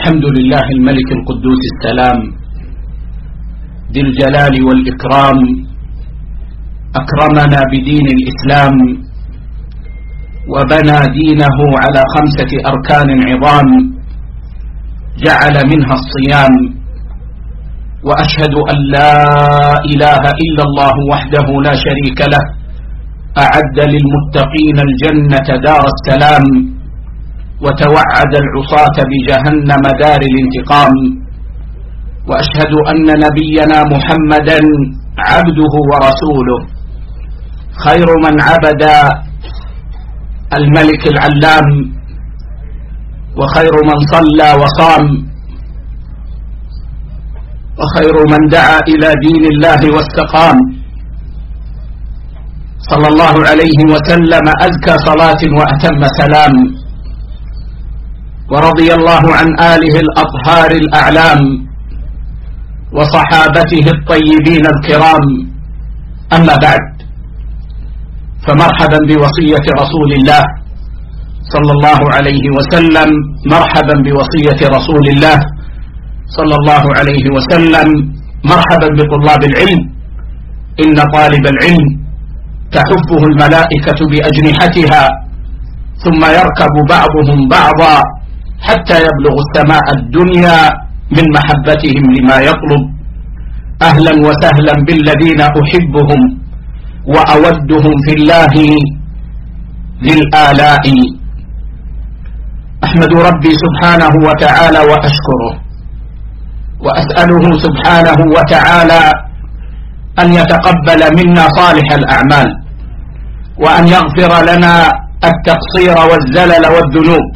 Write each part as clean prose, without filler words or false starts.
الحمد لله الملك القدوس السلام ذي الجلال والإكرام، أكرمنا بدين الإسلام وبنى دينه على 5 أركان عظام جعل منها الصيام، وأشهد أن لا إله إلا الله وحده لا شريك له أعد للمتقين الجنة دار السلام، وتوعد العصاة بجهنم دار الانتقام. وأشهد أن نبينا محمدا عبده ورسوله، خير من عبد الملك العلام، وخير من صلى وصام، وخير من دعا إلى دين الله واستقام، صلى الله عليه وسلم أزكى صلاة وأتم سلام. ورضي الله عن آله الأطهار الأعلام وصحابته الطيبين الكرام، أما بعد، فمرحبا بوصية رسول الله صلى الله عليه وسلم، مرحبا بوصية رسول الله صلى الله عليه وسلم، مرحبا بطلاب العلم. إن طالب العلم تحفه الملائكة بأجنحتها، ثم يركب بعضهم بعضا حتى يبلغ السماء الدنيا من محبتهم لما يطلب. أهلا وسهلا بالذين أحبهم وأودهم في الله ذي الآلاء. أحمد ربي سبحانه وتعالى وأشكره، وأسأله سبحانه وتعالى أن يتقبل منا صالح الأعمال، وأن يغفر لنا التقصير والزلل والذنوب.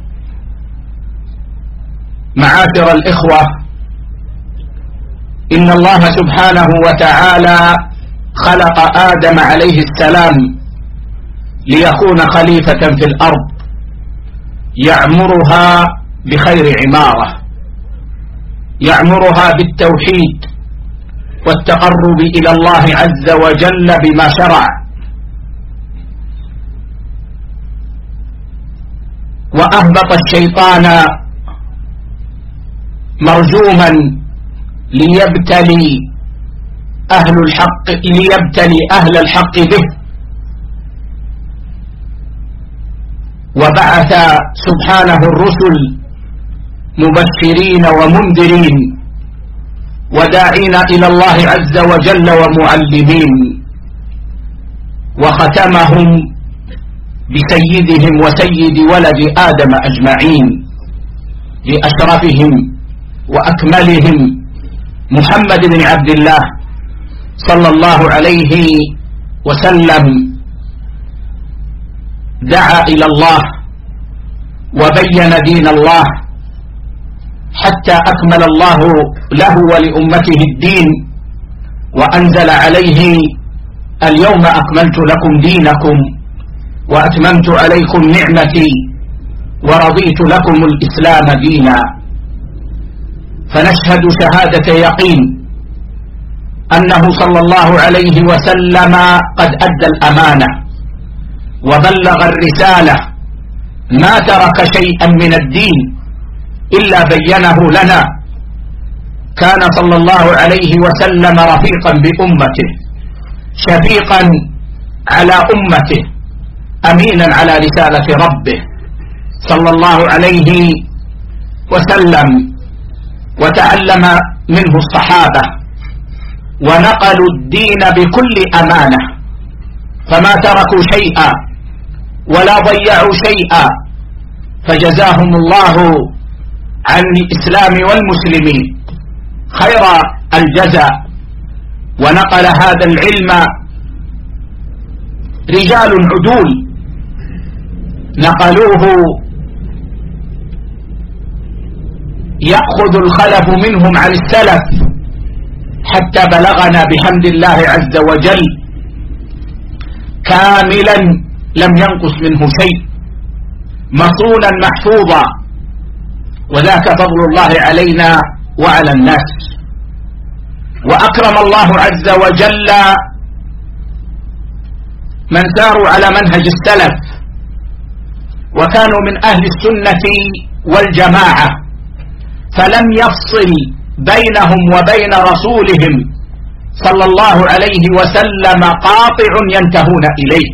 معاشر الإخوة، إن الله سبحانه وتعالى خلق آدم عليه السلام ليكون خليفة في الأرض يعمرها بخير عمارة، يعمرها بالتوحيد والتقرب إلى الله عز وجل بما شرع. وأهبط الشيطان مرجوما ليبتلي أهل الحق به، وبعث سبحانه الرسل مبشرين ومنذرين وداعين إلى الله عز وجل ومعلمين، وختمهم بسيدهم وسيد ولد آدم أجمعين، لأشرفهم وأكملهم محمد بن عبد الله صلى الله عليه وسلم. دعا إلى الله وبين دين الله حتى أكمل الله له ولأمته الدين، وأنزل عليه: اليوم أكملت لكم دينكم وأتممت عليكم نعمتي ورضيت لكم الإسلام دينا. فنشهد شهادة يقين أنه صلى الله عليه وسلم قد أدى الأمانة وبلغ الرسالة، ما ترك شيئا من الدين إلا بينه لنا. كان صلى الله عليه وسلم رفيقا بأمته، شفيقا على أمته، أمينا على رسالة ربه صلى الله عليه وسلم. وتعلم منه الصحابة ونقلوا الدين بكل أمانة، فما تركوا شيئا ولا ضيعوا شيئا، فجزاهم الله عن الإسلام والمسلمين خير الجزاء. ونقل هذا العلم رجال عدول نقلوه، يأخذ الخلف منهم عن السلف حتى بلغنا بحمد الله عز وجل كاملا لم ينقص منه شيء، مصونا محفوظا، وذاك فضل الله علينا وعلى الناس. وأكرم الله عز وجل من ساروا على منهج السلف وكانوا من أهل السنة والجماعة، فلم يفصل بينهم وبين رسولهم صلى الله عليه وسلم قاطع ينتهون إليه.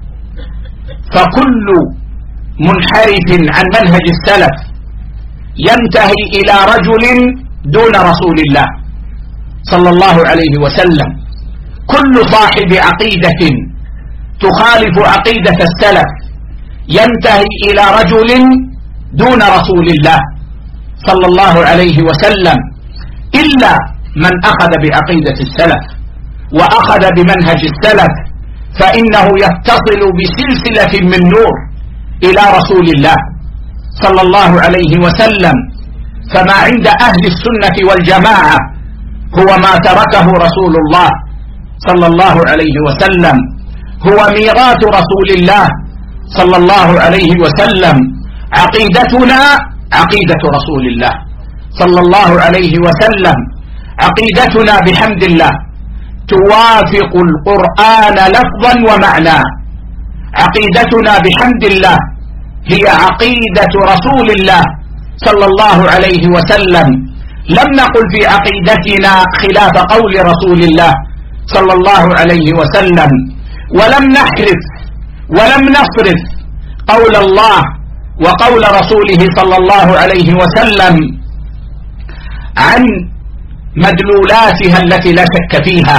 فكل منحرف عن منهج السلف ينتهي إلى رجل دون رسول الله صلى الله عليه وسلم. كل صاحب عقيدة تخالف عقيدة السلف ينتهي إلى رجل دون رسول الله صلى الله عليه وسلم، إلا من أخذ بعقيدة السلف وأخذ بمنهج السلف، فإنه يتصل بسلسلة من نور إلى رسول الله صلى الله عليه وسلم. فما عند أهل السنة والجماعة هو ما تركه رسول الله صلى الله عليه وسلم، هو ميراث رسول الله صلى الله عليه وسلم. عقيدتنا عقيدة رسول الله صلى الله عليه وسلم. عقيدتنا بحمد الله توافق القرآن لفظا ومعنى. عقيدتنا بحمد الله هي عقيدة رسول الله صلى الله عليه وسلم. لم نقل في عقيدتنا خلاف قول رسول الله صلى الله عليه وسلم، ولم نحرف ولم نصرف قول الله وقول رسوله صلى الله عليه وسلم عن مدلولاتها التي لا شك فيها.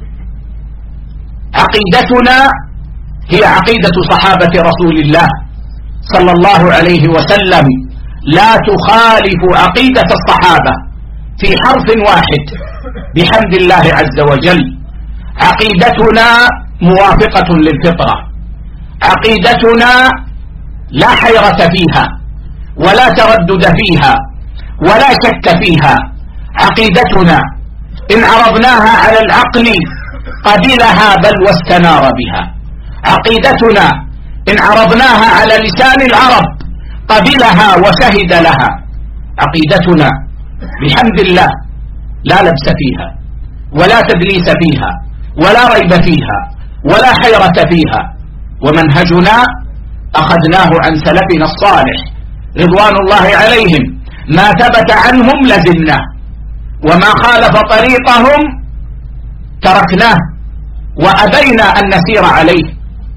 عقيدتنا هي عقيدة صحابة رسول الله صلى الله عليه وسلم، لا تخالف عقيدة الصحابة في حرف واحد بحمد الله عز وجل. عقيدتنا موافقة للفطرة، عقيدتنا لا حيرة فيها ولا تردد فيها ولا شك فيها. عقيدتنا إن عرضناها على العقل قبلها بل واستنار بها. عقيدتنا إن عرضناها على لسان العرب قبلها وشهد لها. عقيدتنا بحمد الله لا لبس فيها ولا تدليس فيها ولا ريب فيها ولا حيرة فيها. ومنهجنا أخذناه عن سلفنا الصالح رضوان الله عليهم، ما ثبت عنهم لزمناه وما خالف طريقهم تركناه وأبينا أن نسير عليه.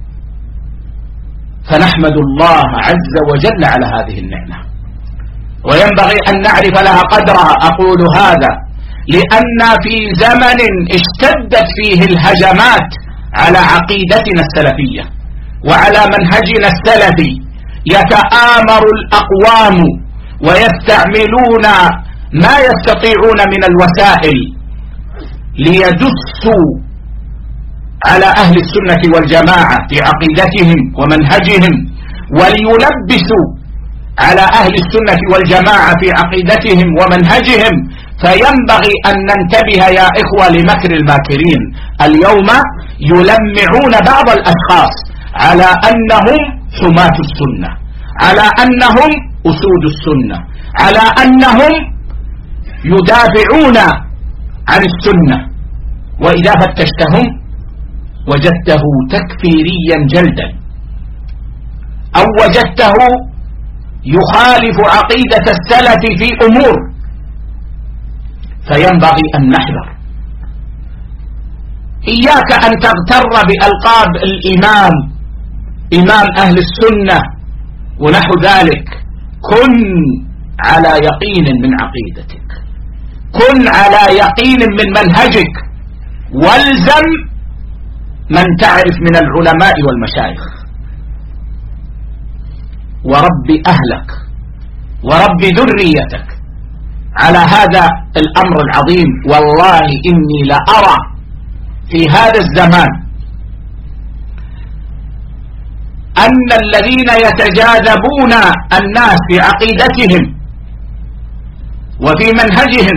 فنحمد الله عز وجل على هذه النعمة، وينبغي أن نعرف لها قدرها. أقول هذا لأن في زمن اشتدت فيه الهجمات على عقيدتنا السلفية وعلى منهجنا السلفي، يتآمر الأقوام ويستعملون ما يستطيعون من الوسائل ليدسوا على أهل السنة والجماعة في عقيدتهم ومنهجهم، وليلبسوا على أهل السنة والجماعة في عقيدتهم ومنهجهم. فينبغي أن ننتبه يا إخوة لمكر الماكرين. اليوم يلمعون بعض الأشخاص على أنهم حماة السنة، على أنهم أسود السنة، على أنهم يدافعون عن السنة، وإذا فتشتهم وجدته تكفيريا جلدا، أو وجدته يخالف عقيدة السلف في أمور. فينبغي أن نحذر. إياك أن تغتر بألقاب الإمام، إمام أهل السنة ونحو ذلك. كن على يقين من عقيدتك، كن على يقين من منهجك، والزم من تعرف من العلماء والمشايخ، ورب أهلك ورب ذريتك على هذا الأمر العظيم. والله إني لأرى في هذا الزمان أن الذين يتجاذبون الناس في عقيدتهم وفي منهجهم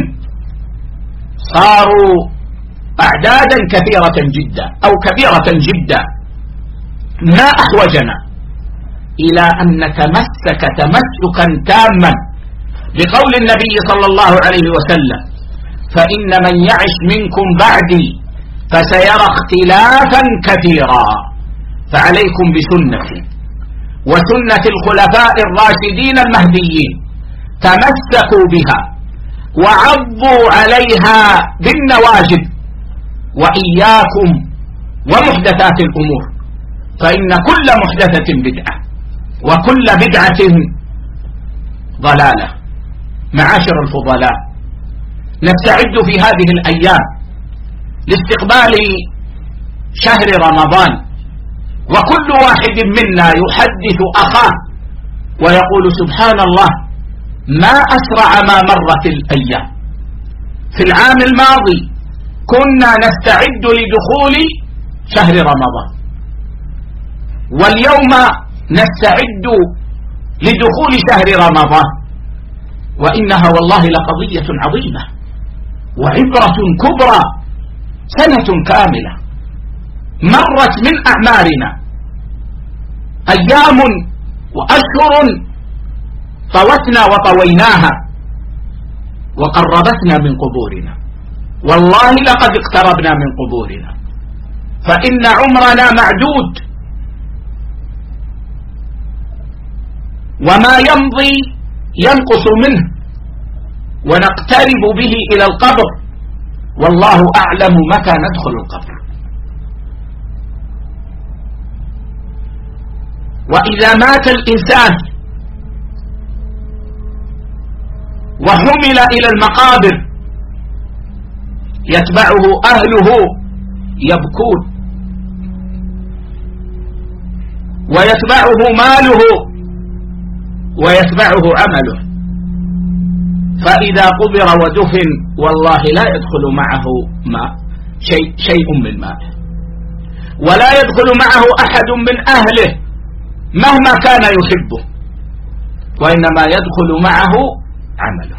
صاروا أعدادا كثيرة جدا أو كبيرة جدا. ما أحوجنا إلى أن نتمسك تمسكا تاما بقول النبي صلى الله عليه وسلم: فإن من يعش منكم بعدي فسيرى اختلافا كثيرا، فعليكم بسنتي وسنة الخلفاء الراشدين المهديين، تمسكوا بها وعضوا عليها بالنواجذ، وإياكم ومحدثات الأمور، فإن كل محدثة بدعة وكل بدعة ضلالة. معاشر الفضلاء، نستعد في هذه الأيام لاستقبال شهر رمضان، وكل واحد منا يحدث أخاه ويقول سبحان الله ما أسرع ما مرت الأيام. في العام الماضي كنا نستعد لدخول شهر رمضان، واليوم نستعد لدخول شهر رمضان، وإنها والله لقضية عظيمة وعبرة كبرى. سنة كاملة مرت من أعمارنا، أيام وأشهر طوتنا وطويناها وقربتنا من قبورنا، والله لقد اقتربنا من قبورنا، فإن عمرنا معدود، وما يمضي ينقص منه ونقترب به إلى القبر، والله أعلم متى ندخل القبر. وإذا مات الإنسان وحمل إلى المقابر يتبعه أهله يبكون، ويتبعه ماله ويتبعه عمله، فإذا قبر ودفن والله لا يدخل معه شيء من ماله، ولا يدخل معه أحد من أهله مهما كان يحبه، وإنما يدخل معه عمله،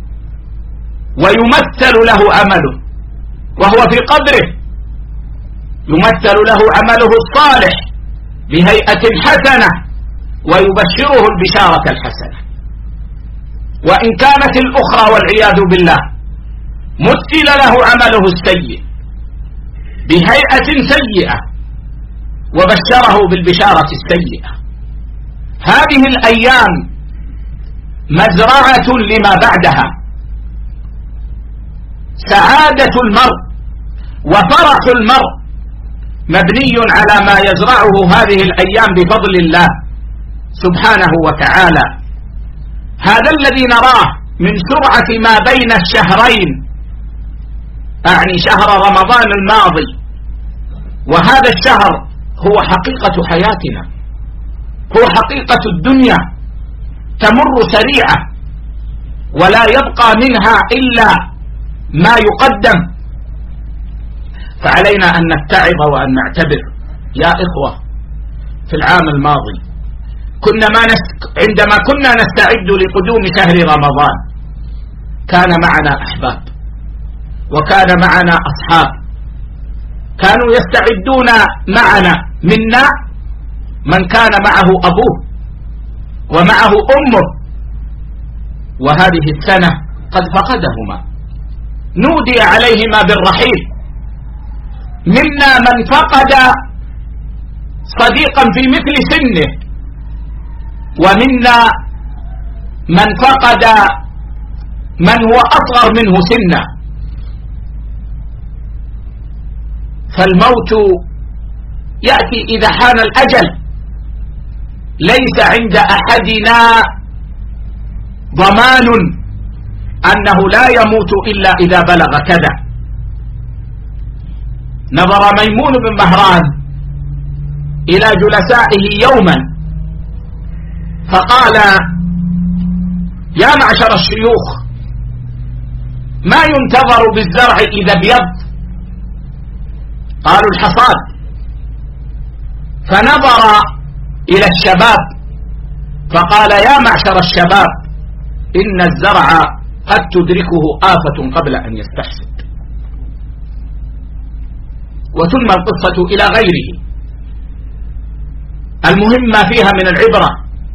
ويمثل له عمله وهو في قبره، يمثل له عمله الصالح بهيئة حسنة ويبشره البشارة الحسنة. وإن كانت الأخرى والعياذ بالله مثل له عمله السيء بهيئة سيئة وبشره بالبشارة السيئة. هذه الأيام مزرعة لما بعدها، سعادة المرء وفرح المرء مبني على ما يزرعه هذه الأيام بفضل الله سبحانه وتعالى. هذا الذي نراه من سرعة ما بين الشهرين، أعني شهر رمضان الماضي وهذا الشهر، هو حقيقة حياتنا، هو حقيقة الدنيا، تمر سريعة ولا يبقى منها إلا ما يقدم، فعلينا أن نتعظ وأن نعتبر. يا إخوة، في العام الماضي عندما كنا نستعد لقدوم شهر رمضان كان معنا أحباب وكان معنا أصحاب، كانوا يستعدون معنا، منا من كان معه أبوه ومعه أمه، وهذه السنة قد فقدهما، نودي عليهما بالرحيل. منا من فقد صديقا في مثل سنه، ومنا من فقد من هو أصغر منه سنا. فالموت يأتي إذا حان الأجل، ليس عند أحدنا ضمان أنه لا يموت إلا إذا بلغ كذا. نظر ميمون بن مهران إلى جلسائه يوما فقال: يا معشر الشيوخ، ما ينتظر بالزرع إذا ابيض؟ قالوا: الحصاد. فنظر إلى الشباب فقال: يا معشر الشباب، إن الزرع قد تدركه آفة قبل أن يستحسد. وثم القصة إلى غيره. المهم ما فيها من العبرة،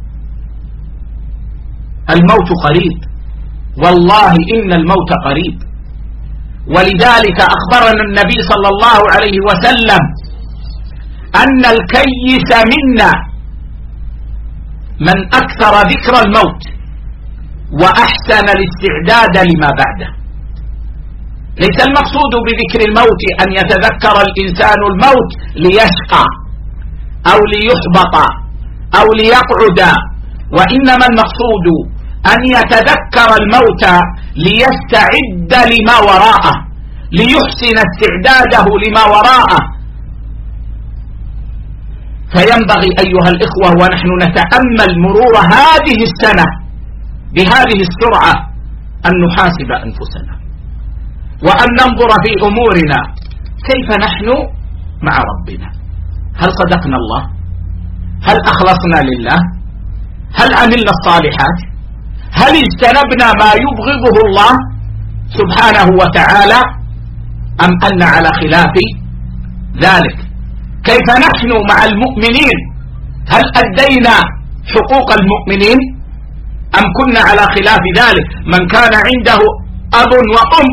الموت قريب، والله إن الموت قريب. ولذلك أخبرنا النبي صلى الله عليه وسلم أن الكيس منا من أكثر ذكر الموت وأحسن الاستعداد لما بعده. ليس المقصود بذكر الموت أن يتذكر الإنسان الموت ليشقى أو ليحبط أو ليقعد، وإنما المقصود أن يتذكر الموت ليستعد لما وراءه، ليحسن استعداده لما وراءه. فينبغي أيها الإخوة ونحن نتأمل مرور هذه السنة بهذه السرعة أن نحاسب أنفسنا وأن ننظر في أمورنا كيف نحن مع ربنا. هل صدقنا الله؟ هل أخلصنا لله؟ هل عملنا الصالحات؟ هل اجتنبنا ما يبغضه الله سبحانه وتعالى أم أن على خلاف ذلك؟ كيف نحن مع المؤمنين؟ هل أدينا حقوق المؤمنين أم كنا على خلاف ذلك؟ من كان عنده أب وأم،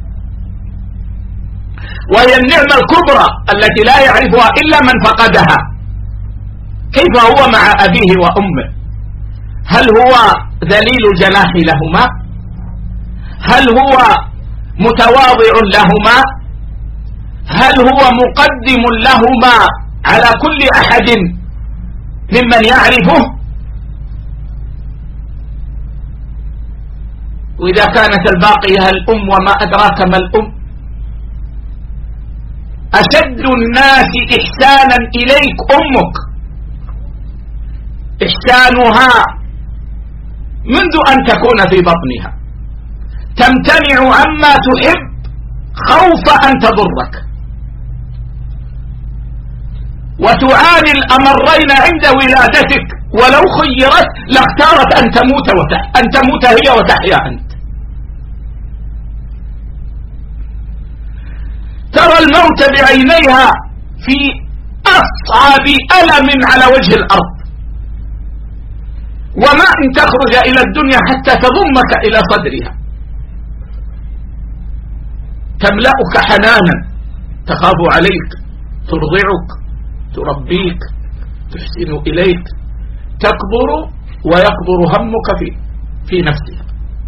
وهي النعمة الكبرى التي لا يعرفها إلا من فقدها، كيف هو مع أبيه وأمه؟ هل هو ذليل الجناح لهما؟ هل هو متواضع لهما؟ هل هو مقدم لهما على كل أحد ممن يعرفه؟ وإذا كانت الباقية الأم وما أدراك ما الأم، أشد الناس إحسانا إليك أمك، إحسانها منذ أن تكون في بطنها، تمتنع عما تحب خوف أن تضرك، وتعاني الأمرين عند ولادتك، ولو خيرت لاختارت أن تموت هي وتحيا أنت. ترى الموت بعينيها في أصعب ألم على وجه الأرض، وما أن تخرج إلى الدنيا حتى تضمك إلى صدرها، تملأك حنانا، تخاف عليك، ترضعك، تربيك، تحسن إليك، تكبر ويكبر همك في نفسها،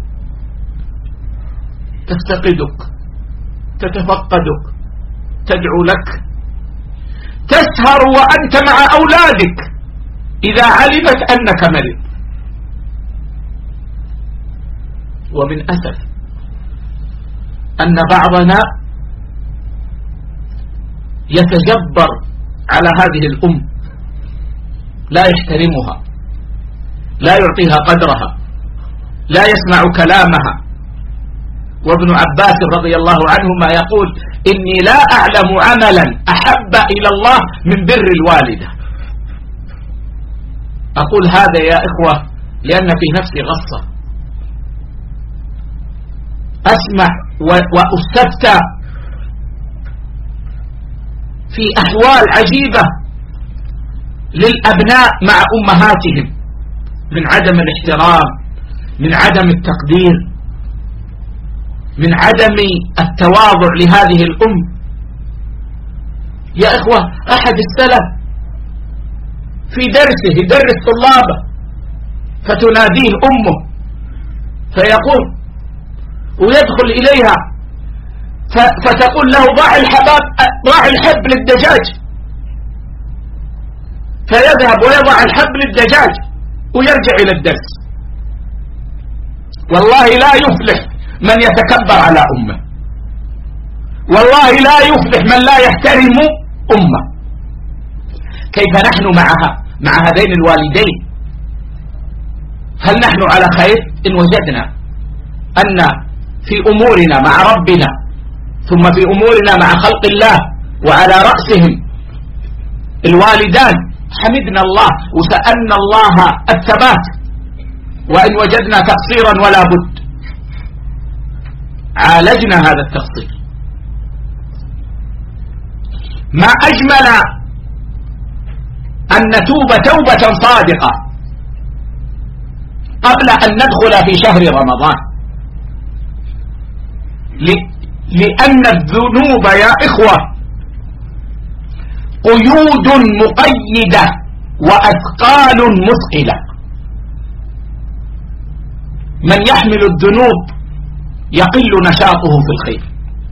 تفتقدك، تتفقدك، تدعو لك، تسهر وأنت مع أولادك إذا علمت أنك مريض. ومن أسف أن بعضنا يتجبر على هذه الأم، لا يحترمها، لا يعطيها قدرها، لا يسمع كلامها. وابن عباس رضي الله عنهما يقول: إني لا أعلم عملا أحب إلى الله من بر الوالدة. أقول هذا يا إخوة لأن في نفسي غصة، أسمع وأستفتى في أحوال عجيبة للأبناء مع أمهاتهم من عدم الاحترام، من عدم التقدير، من عدم التواضع لهذه الأم. يا إخوة، أحد السلف في درسه يدرس طلابه فتناديه أمه فيقول ويدخل إليها فتقول له: ضع الحب للدجاج، فيذهب ويضع الحب للدجاج ويرجع إلى الدرس. والله لا يفلح من يتكبر على أمه، والله لا يفلح من لا يحترم أمه. كيف نحن مع هذين الوالدين؟ هل نحن على خير إن وجدنا أن في أمورنا مع ربنا ثم في أمورنا مع خلق الله وعلى رأسهم الوالدان حمدنا الله وسألنا الله الثبات، وإن وجدنا تقصيرا ولا بد عالجنا هذا التقصير. ما أجمل أن نتوب توبة صادقة قبل أن ندخل في شهر رمضان، لأن الذنوب يا إخوة قيود مقيدة وأثقال مثقلة. من يحمل الذنوب يقل نشاطه في الخير.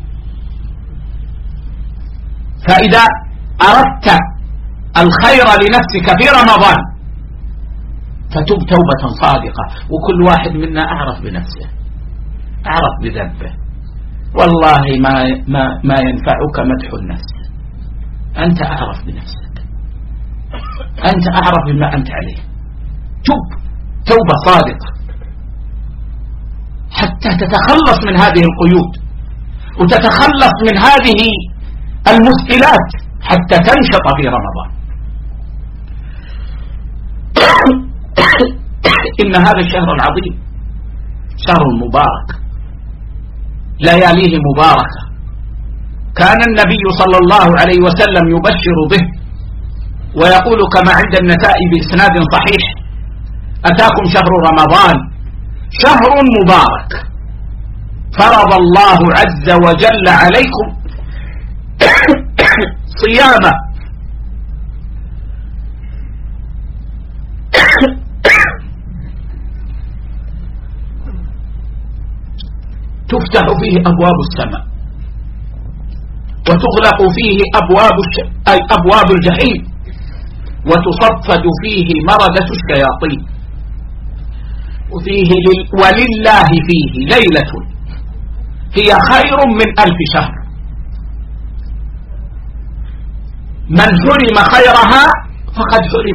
فإذا أردت الخير لنفسك في رمضان فتب توبة صادقة. وكل واحد منا أعرف بنفسه، أعرف بذنبه. والله ما ينفعك مدح النفس، أنت أعرف بنفسك، أنت أعرف بما أنت عليه. تب توبة صادقة حتى تتخلص من هذه القيود وتتخلص من هذه المسئلات حتى تنشط في رمضان. إن هذا الشهر العظيم شهر مبارك، لياليه مباركة، كان النبي صلى الله عليه وسلم يبشر به ويقول كما عند النسائي بإسناد صحيح: أتاكم شهر رمضان شهر مبارك فرض الله عز وجل عليكم صيامه تفتح فيه أبواب السماء وتغلق فيه أبواب الجحيم وتصفد فيه مردة الشياطين ولله فيه ليلة هي خير من 1000 شهر. من حرم خيرها فقد حرم.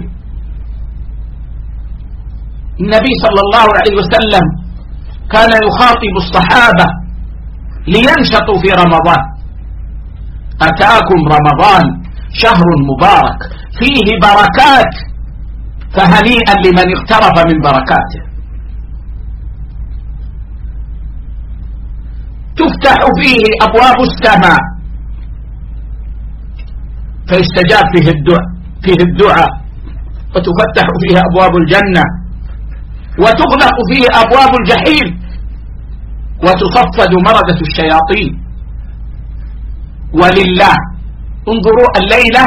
النبي صلى الله عليه وسلم كان يخاطب الصحابة لينشطوا في رمضان: أتاكم رمضان شهر مبارك فيه بركات فهنيئا لمن اقترف من بركاته. تفتح فيه أبواب السماء فيستجاب فيه الدعاء وتفتح فيه أبواب الجنة وتغلق فيه أبواب الجحيم وتصفد مردة الشياطين. ولله، انظروا الليلة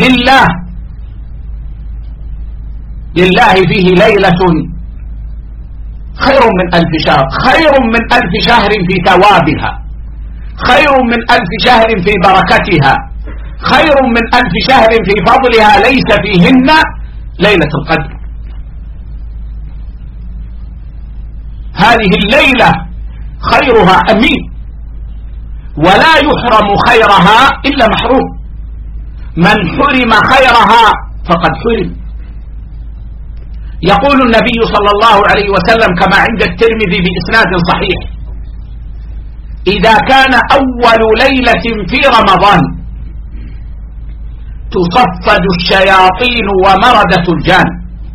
لله فيه ليلة خير من 1000 شهر، خير من 1000 شهر في ثوابها، خير من 1000 شهر في بركتها، خير من 1000 شهر في فضلها، ليس فيهن ليلة القدر. هذه الليلة خيرها أمين ولا يحرم خيرها إلا محروم. من حرم خيرها فقد حرم. يقول النبي صلى الله عليه وسلم كما عند الترمذي بإسناد صحيح: إذا كان أول ليلة في رمضان تصفد الشياطين ومردة الجان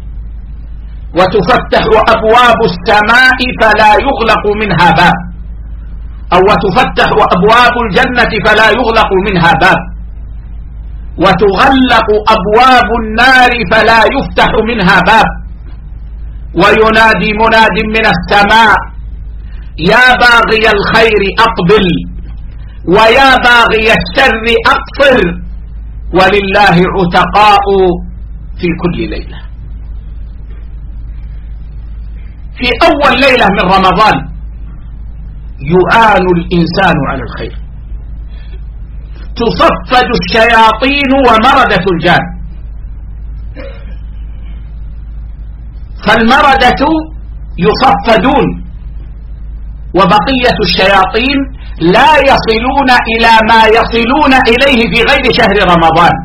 وتفتح أبواب السماء فلا يغلق منها باب، أو وتفتح أبواب الجنة فلا يغلق منها باب، وتغلق أبواب النار فلا يفتح منها باب، وينادي مناد من السماء: يا باغي الخير أقبل ويا باغي الشر أقصر، ولله عتقاء في كل ليلة. في أول ليلة من رمضان يعان الإنسان على الخير، تصفد الشياطين ومردة الجان. فالمردة يصفدون وبقية الشياطين لا يصلون إلى ما يصلون إليه في غير شهر رمضان.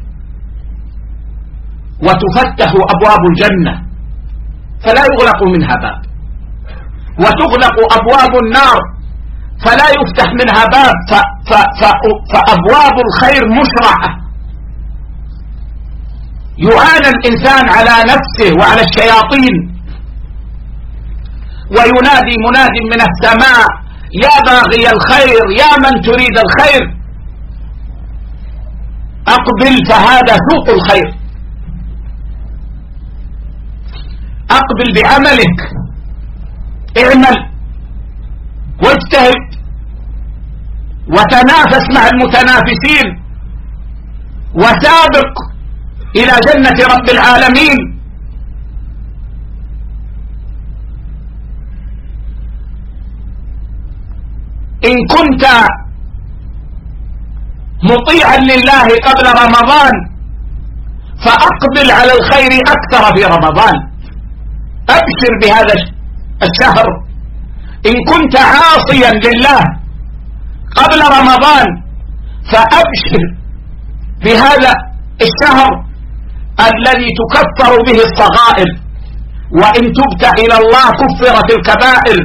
وتفتح أبواب الجنة فلا يغلق منها باب، وتغلق أبواب النار فلا يفتح منها باب، فأبواب الخير مشرعة. يعان الإنسان على نفسه وعلى الشياطين، وينادي مناد من السماء: يا باغي الخير يا من تريد الخير أقبل، فهذا سوق الخير. أقبل بعملك، اعمل واجتهد وتنافس مع المتنافسين وسابق إلى جنة رب العالمين. إن كنت مطيعا لله قبل رمضان فأقبل على الخير أكثر في رمضان، أبشر بهذا الشهر. إن كنت عاصيا لله قبل رمضان فأبشر بهذا الشهر الذي تكفر به الصغائر، وإن تبت إلى الله كفرت الكبائر.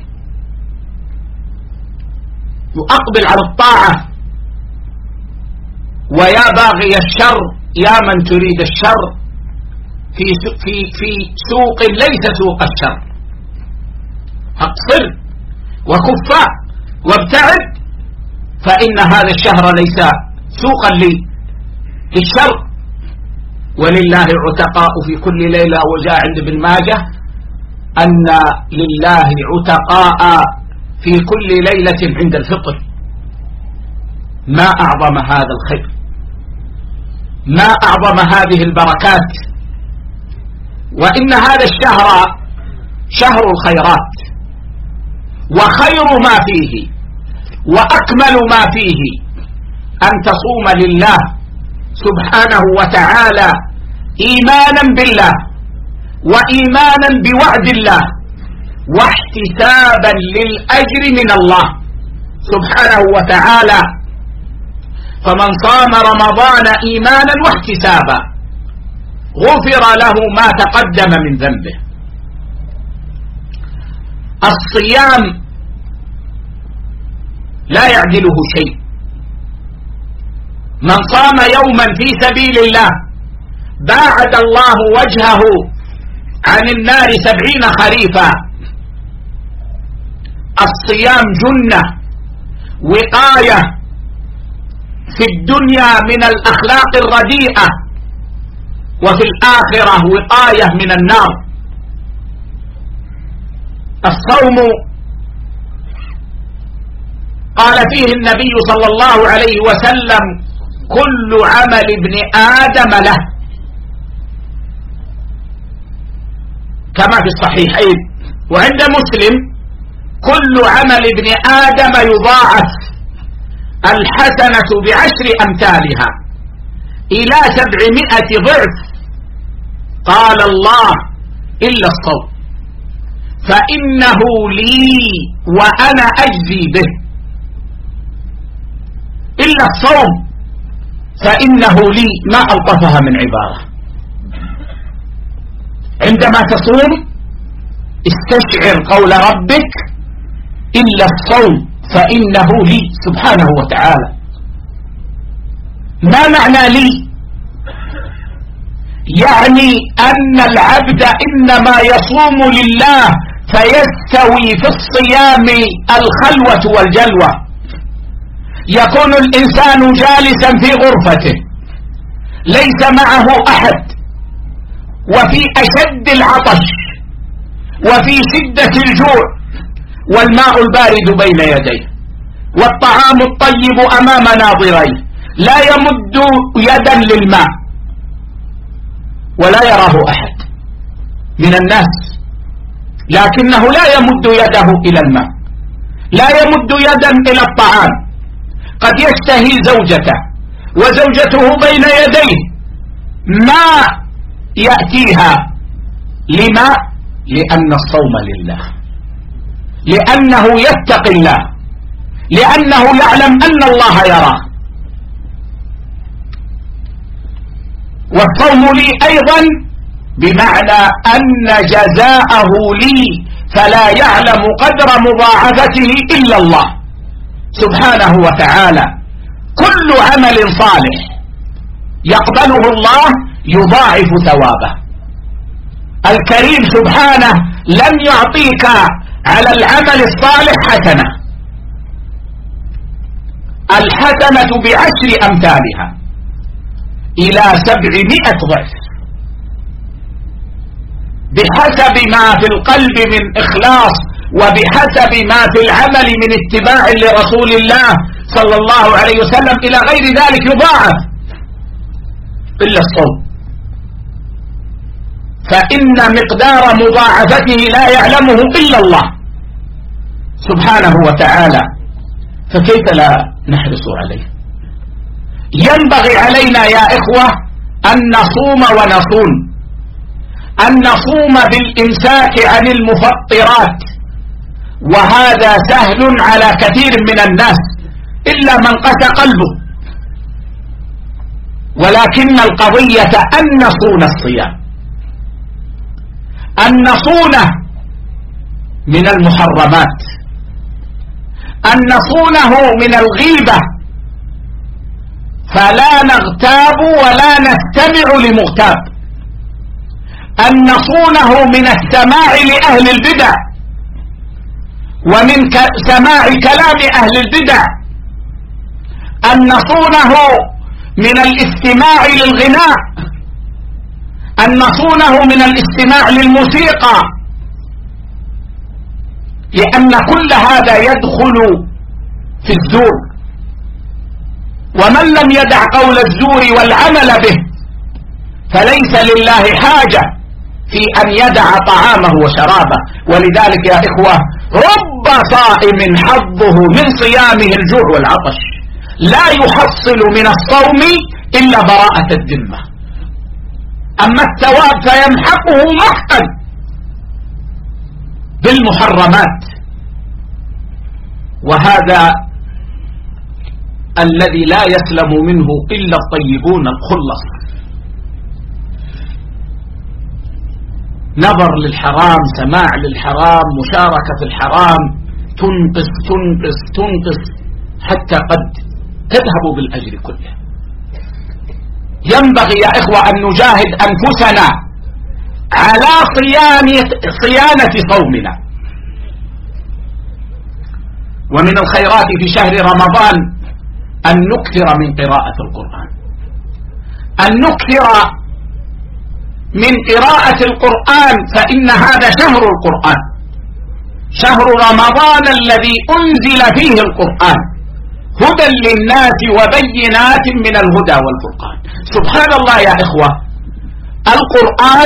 وأقبل على الطاعة. ويا باغي الشر يا من تريد الشر في سوق ليس سوق الشر، أقصر وكف وابتعد، فإن هذا الشهر ليس سوقا للشر. ولله عتقاء في كل ليلة. وجاء عند ابن ماجه أن لله عتقاء في كل ليلة عند الفطر. ما أعظم هذا الخير، ما أعظم هذه البركات. وإن هذا الشهر شهر الخيرات، وخير ما فيه وأكمل ما فيه أن تصوم لله سبحانه وتعالى إيمانا بالله وإيمانا بوعد الله واحتسابا للأجر من الله سبحانه وتعالى. فمن صام رمضان إيمانا واحتسابا غفر له ما تقدم من ذنبه. الصيام لا يعدله شيء. من صام يوما في سبيل الله باعد الله وجهه عن النار 70 خريفا. الصيام جنة وقاية في الدنيا من الأخلاق الرديئة، وفي الآخرة وقاية من النار. الصوم قال فيه النبي صلى الله عليه وسلم كل عمل ابن آدم له، كما في الصحيحين. وعند مسلم كل عمل ابن آدم يضاعف الحسنة ب10 أمثالها إلى 700 ضعف. قال الله إلا الصوم فإنه لي وأنا أجزي به. إلا الصوم فإنه لي، ما ألطفها من عبارة. عندما تصوم استشعر قول ربك إلا الصوم فإنه لي سبحانه وتعالى. ما معنى لي؟ يعني أن العبد إنما يصوم لله فيستوي في الصيام الخلوة والجلوة. يكون الإنسان جالسا في غرفته ليس معه أحد، وفي أشد العطش وفي شدة الجوع، والماء البارد بين يديه، والطعام الطيب أمام ناظريه، لا يمد يدا للماء ولا يراه أحد من الناس، لكنه لا يمد يده إلى الماء، لا يمد يدا إلى الطعام. قد يشتهي زوجته وزوجته بين يديه ما يأتيها. لما؟ لأن الصوم لله، لأنه يتقي الله، لأنه يعلم أن الله يراه. والصوم لي أيضا بمعنى أن جزاءه لي، فلا يعلم قدر مضاعفته إلا الله سبحانه وتعالى. كل عمل صالح يقبله الله يضاعف ثوابه. الكريم سبحانه لن يعطيك على العمل الصالح حسنة، الحسنة ب10 أمثالها إلى 700 ضعف، بحسب ما في القلب من إخلاص، وبحسب ما في العمل من اتباع لرسول الله صلى الله عليه وسلم. إلى غير ذلك يضاعف. إلا الصوم فإن مقدار مضاعفته لا يعلمه إلا الله سبحانه وتعالى. فكيف لا نحرص عليه؟ ينبغي علينا يا إخوة أن نصوم ونصون، أن نصوم بالإمساك عن المفطرات، وهذا سهل على كثير من الناس إلا من قسى قلبه، ولكن القضية أن نصون الصيام، أن نصونه من المحرمات، أن نصونه من الغيبة، فلا نغتاب ولا نستمع لمغتاب، أن نصونه من السماع لأهل البدع ومن سماع كلام أهل البدع، أن نصونه من الاستماع للغناء، أن نصونه من الاستماع للموسيقى، لأن كل هذا يدخل في الزور، ومن لم يدع قول الزور والعمل به فليس لله حاجة في أن يدع طعامه وشرابه. ولذلك يا إخوة رب صائم حظه من صيامه الجوع والعطش، لا يحصل من الصوم إلا براءة الذمة، أما الثواب فيمحقه محقا بالمحرمات، وهذا الذي لا يسلم منه إلا الطيبون الخلص. نظر للحرام، سماع للحرام، مشاركة في الحرام تنقص تنقص تنقص حتى قد تذهب بالأجر كله. ينبغي يا إخوة أن نجاهد أنفسنا على صيانة صومنا. ومن الخيرات في شهر رمضان أن نكثر من قراءة القرآن، أن نكثر من قراءة القرآن، فإن هذا شهر القرآن، شهر رمضان الذي أنزل فيه القرآن هدى للناس وبينات من الهدى والفرقان. سبحان الله يا إخوة، القرآن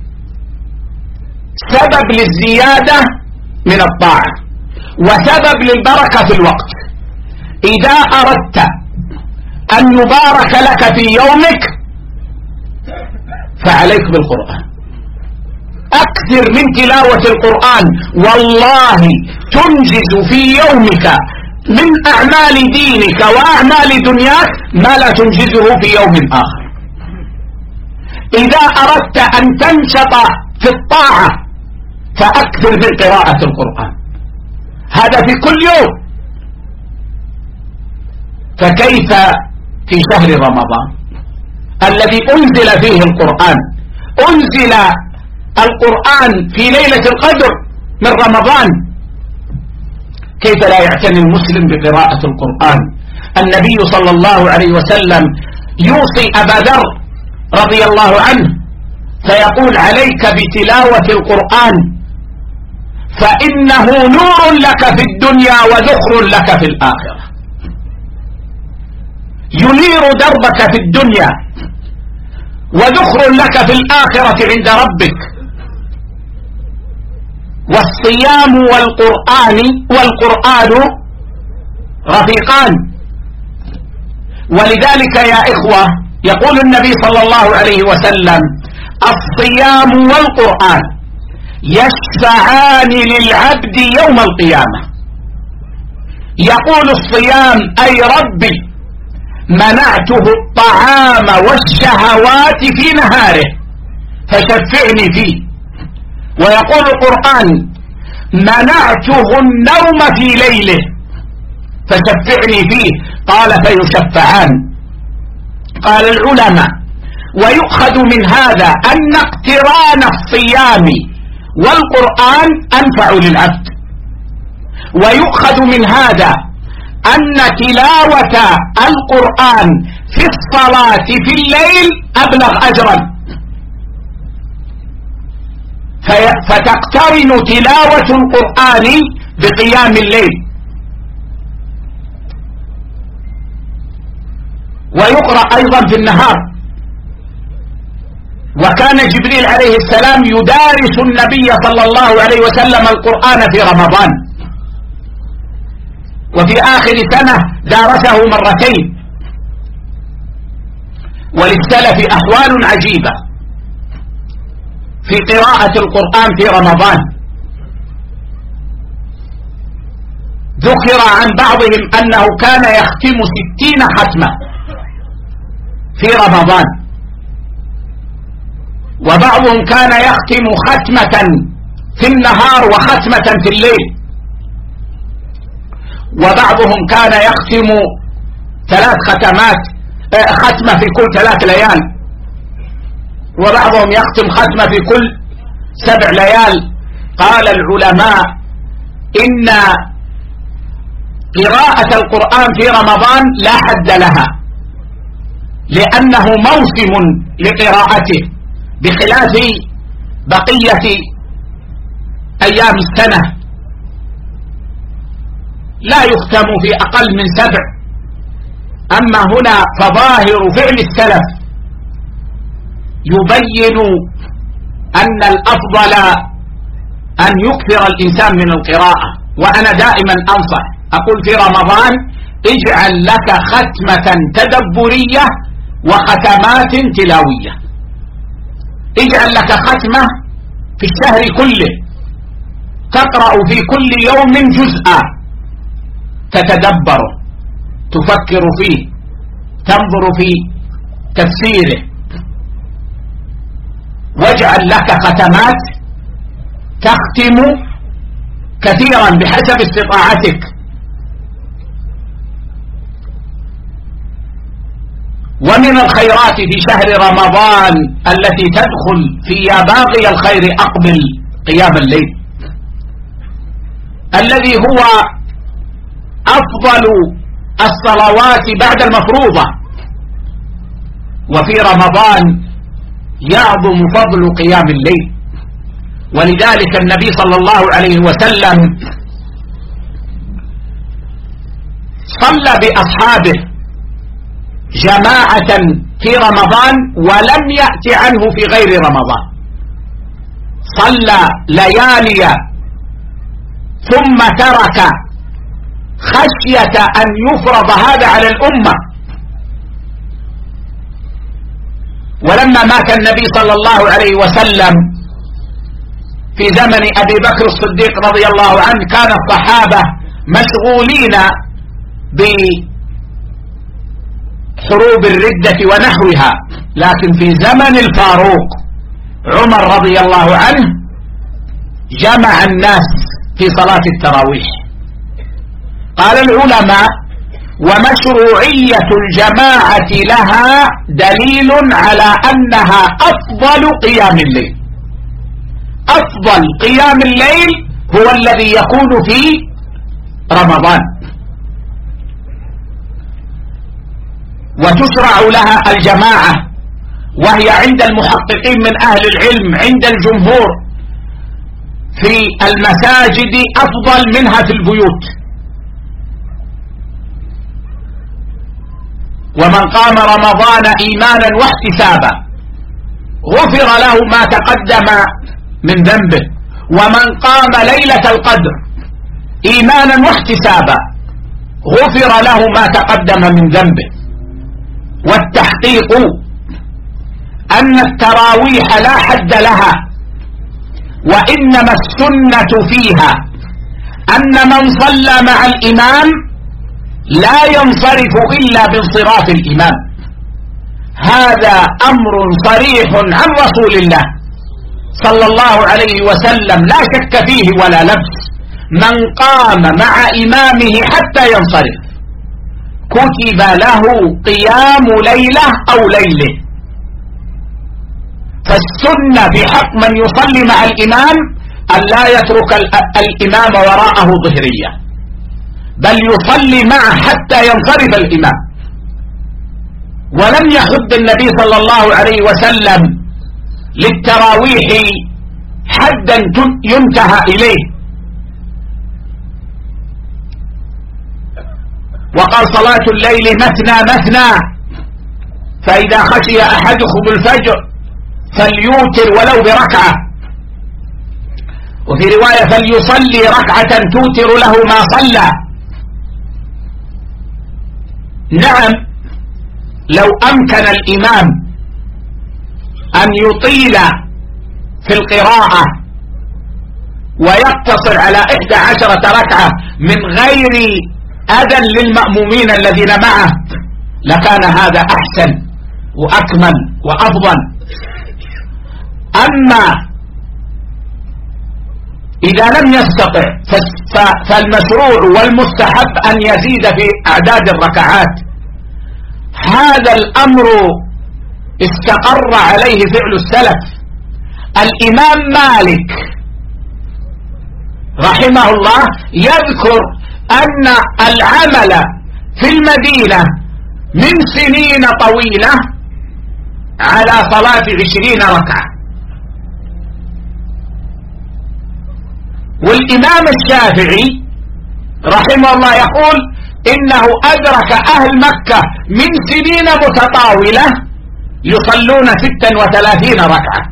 سبب للزيادة من الطاعة وسبب للبركة في الوقت. إذا أردت أن يبارك لك في يومك فعليك بالقرآن، أكثر من تلاوة القرآن، والله تنجز في يومك من أعمال دينك وأعمال دنياك ما لا تنجزه في يوم آخر. إذا أردت أن تنشط في الطاعة فأكثر من قراءة القرآن، هذا في كل يوم، فكيف في شهر رمضان الذي أنزل فيه القرآن؟ أنزل القرآن في ليلة القدر من رمضان، كيف لا يعتني المسلم بقراءة القرآن؟ النبي صلى الله عليه وسلم يوصي أبا ذر رضي الله عنه فيقول: عليك بتلاوة القرآن فإنه نور لك في الدنيا وذخر لك في الآخرة، ينير دربك في الدنيا وذخر لك في الآخرة عند ربك. والصيام والقرآن رفيقان، ولذلك يا إخوة يقول النبي صلى الله عليه وسلم: الصيام والقرآن يشفعان للعبد يوم القيامة. يقول الصيام: أي ربي منعته الطعام والشهوات في نهاره فشفعني فيه. ويقول القرآن: منعته النوم في ليله فشفعني فيه. قال: فيشفعان. قال العلماء: ويؤخذ من هذا أن اقتران الصيام والقرآن أنفع للعبد، ويؤخذ من هذا أن تلاوة القرآن في الصلاة في الليل أبلغ أجرا، فتقترن تلاوة القرآن بقيام الليل. ويقرأ أيضا في النهار، وكان جبريل عليه السلام يدارس النبي صلى الله عليه وسلم القرآن في رمضان. وفي وفي آخر سنة دارسه مرتين. وللسلف أحوال عجيبة في قراءة القرآن في رمضان. ذكر عن بعضهم أنه كان يختم 60 ختمة في رمضان، وبعضهم كان يختم ختمة في النهار وختمة في الليل، وبعضهم كان يختم 3 ختمات، ختمة في كل 3 ليال، وبعضهم يختم ختمة في كل 7 ليال. قال العلماء إن قراءة القرآن في رمضان لا حد لها، لأنه موسم لقراءته بخلاف بقية أيام السنة، لا يختم في أقل من 7. أما هنا فظاهر فعل السلف يبين أن الأفضل أن يكثر الإنسان من القراءة. وأنا دائما أنصح، أقول في رمضان اجعل لك ختمة تدبرية وختمات تلاوية. اجعل لك ختمة في الشهر كله تقرأ في كل يوم جزءا تتدبره، تفكر فيه، تنظر في تفسيره. واجعل لك ختمات تختم كثيرا بحسب استطاعتك. ومن الخيرات في شهر رمضان التي تدخل في يا باغي الخير أقبل قيام الليل، الذي هو أفضل الصلوات بعد المفروضة، وفي رمضان يعظم فضل قيام الليل. ولذلك النبي صلى الله عليه وسلم صلى بأصحابه جماعة في رمضان ولم يأت عنه في غير رمضان. صلى ليالي ثم ترك خشية أن يفرض هذا على الأمة. ولما مات النبي صلى الله عليه وسلم في زمن أبي بكر الصديق رضي الله عنه كان الصحابة مشغولين بحروب الردة ونحوها، لكن في زمن الفاروق عمر رضي الله عنه جمع الناس في صلاة التراويح. قال العلماء: ومشروعية الجماعة لها دليل على أنها أفضل قيام الليل. أفضل قيام الليل هو الذي يكون في رمضان، وتشرع لها الجماعة، وهي عند المحققين من أهل العلم عند الجمهور في المساجد أفضل منها في البيوت. ومن قام رمضان إيمانا واحتسابا غفر له ما تقدم من ذنبه، ومن قام ليلة القدر إيمانا واحتسابا غفر له ما تقدم من ذنبه. والتحقيق أن التراويح لا حد لها، وإنما السنة فيها أن من صلى مع الإمام لا ينصرف إلا بانصراف الإمام. هذا أمر صريح عن رسول الله صلى الله عليه وسلم لا شك فيه ولا لبس. من قام مع إمامه حتى ينصرف كتب له قيام ليلة أو ليلة. فالسنة في حق من يصلي مع الإمام أن لا يترك الإمام وراءه ظهرية، بل يصلي معه حتى ينصرف الإمام. ولم يحد النبي صلى الله عليه وسلم للتراويح حدا ينتهى إليه، وقال: صلاة الليل مثنى مثنى، فإذا خشي أحدكم الفجر فليوتر ولو بركعة. وفي رواية: فليصلي ركعة توتر له ما صلى. نعم، لو أمكن الإمام أن يطيل في القراءة ويقتصر على 11 ركعة من غير أذى للمأمومين الذين معه لكان هذا أحسن وأكمل وأفضل. أما إذا لم يستطع فالمشروع والمستحب أن يزيد في أعداد الركعات. هذا الأمر استقر عليه فعل السلف. الإمام مالك رحمه الله يذكر أن العمل في المدينة من سنين طويلة على صلاة 20 ركعة. والإمام الشافعي رحمه الله يقول إنه أدرك أهل مكة من سنين متطاولة يصلون 36 ركعة.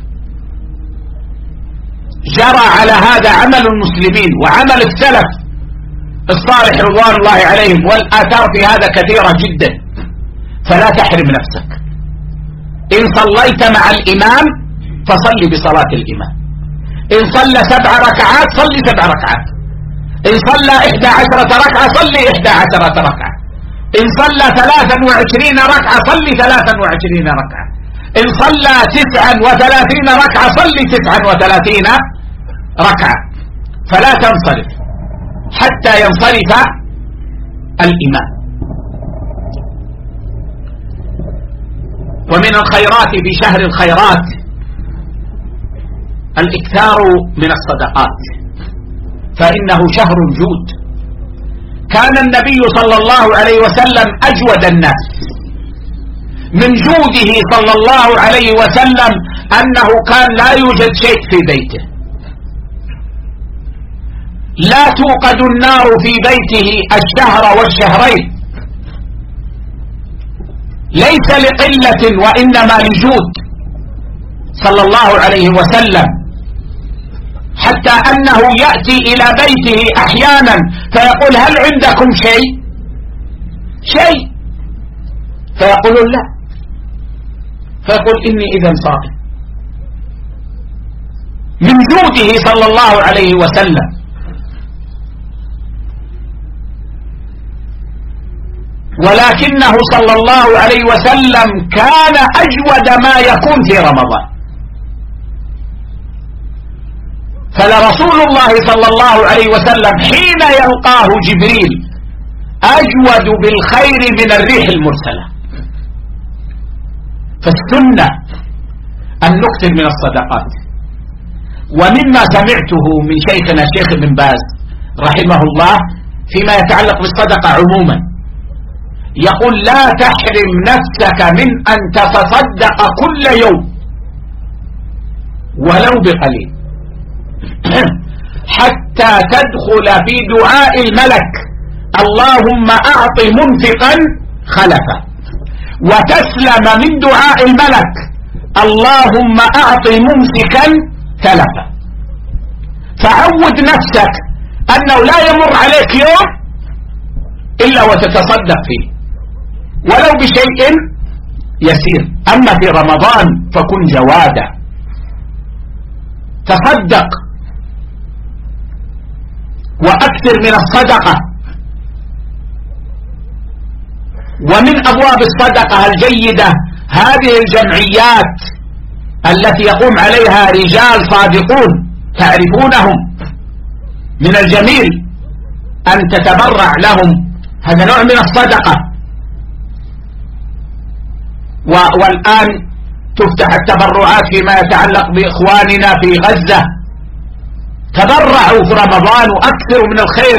جرى على هذا عمل المسلمين وعمل السلف الصالح رضوان الله عليهم، والآثار في هذا كثيرة جدا. فلا تحرم نفسك. إن صليت مع الإمام فصلي بصلاة الإمام. إن صلى 7 ركعات صلي 7 ركعات. إن صلى 11 ركعة صلي 11 ركعة. إن صلى 23 ركعة صلي 23 ركعة. إن صلى 39 ركعة صلي 39 ركعة. فلا تنصرف حتى ينصرف الإمام. ومن الخيرات في شهر الخيرات الإكثار من الصدقات، فإنه شهر الجود. كان النبي صلى الله عليه وسلم أجود الناس. من جوده صلى الله عليه وسلم أنه كان لا يوجد شيء في بيته، لا توقد النار في بيته الشهر والشهرين، ليس لقلة وإنما لجود صلى الله عليه وسلم، حتى أنه يأتي إلى بيته أحيانا فيقول هل عندكم شيء فيقولون لا، فيقول إني إذا صائم. من جوده صلى الله عليه وسلم. ولكنه صلى الله عليه وسلم كان أجود ما يكون في رمضان. فلرسول الله صلى الله عليه وسلم حين يلقاه جبريل أجود بالخير من الريح المرسلة. فالسنة أن نكثر من الصدقات. ومما سمعته من شيخنا الشيخ ابن باز رحمه الله فيما يتعلق بالصدقة عموما يقول لا تحرم نفسك من أن تتصدق كل يوم ولو بقليل حتى تدخل في دعاء الملك اللهم أعط منفقا خلفا، وتسلم من دعاء الملك اللهم أعط ممسكا تلفا. فعود نفسك أنه لا يمر عليك يوم إلا وتتصدق فيه ولو بشيء يسير. أما في رمضان فكن جوادا، تصدق وأكثر من الصدقة. ومن أبواب الصدقة الجيدة هذه الجمعيات التي يقوم عليها رجال صادقون تعرفونهم، من الجميل أن تتبرع لهم، هذا نوع من الصدقة. والآن تفتح التبرعات فيما يتعلق بإخواننا في غزة، تبرعوا في رمضان وأكثروا من الخير.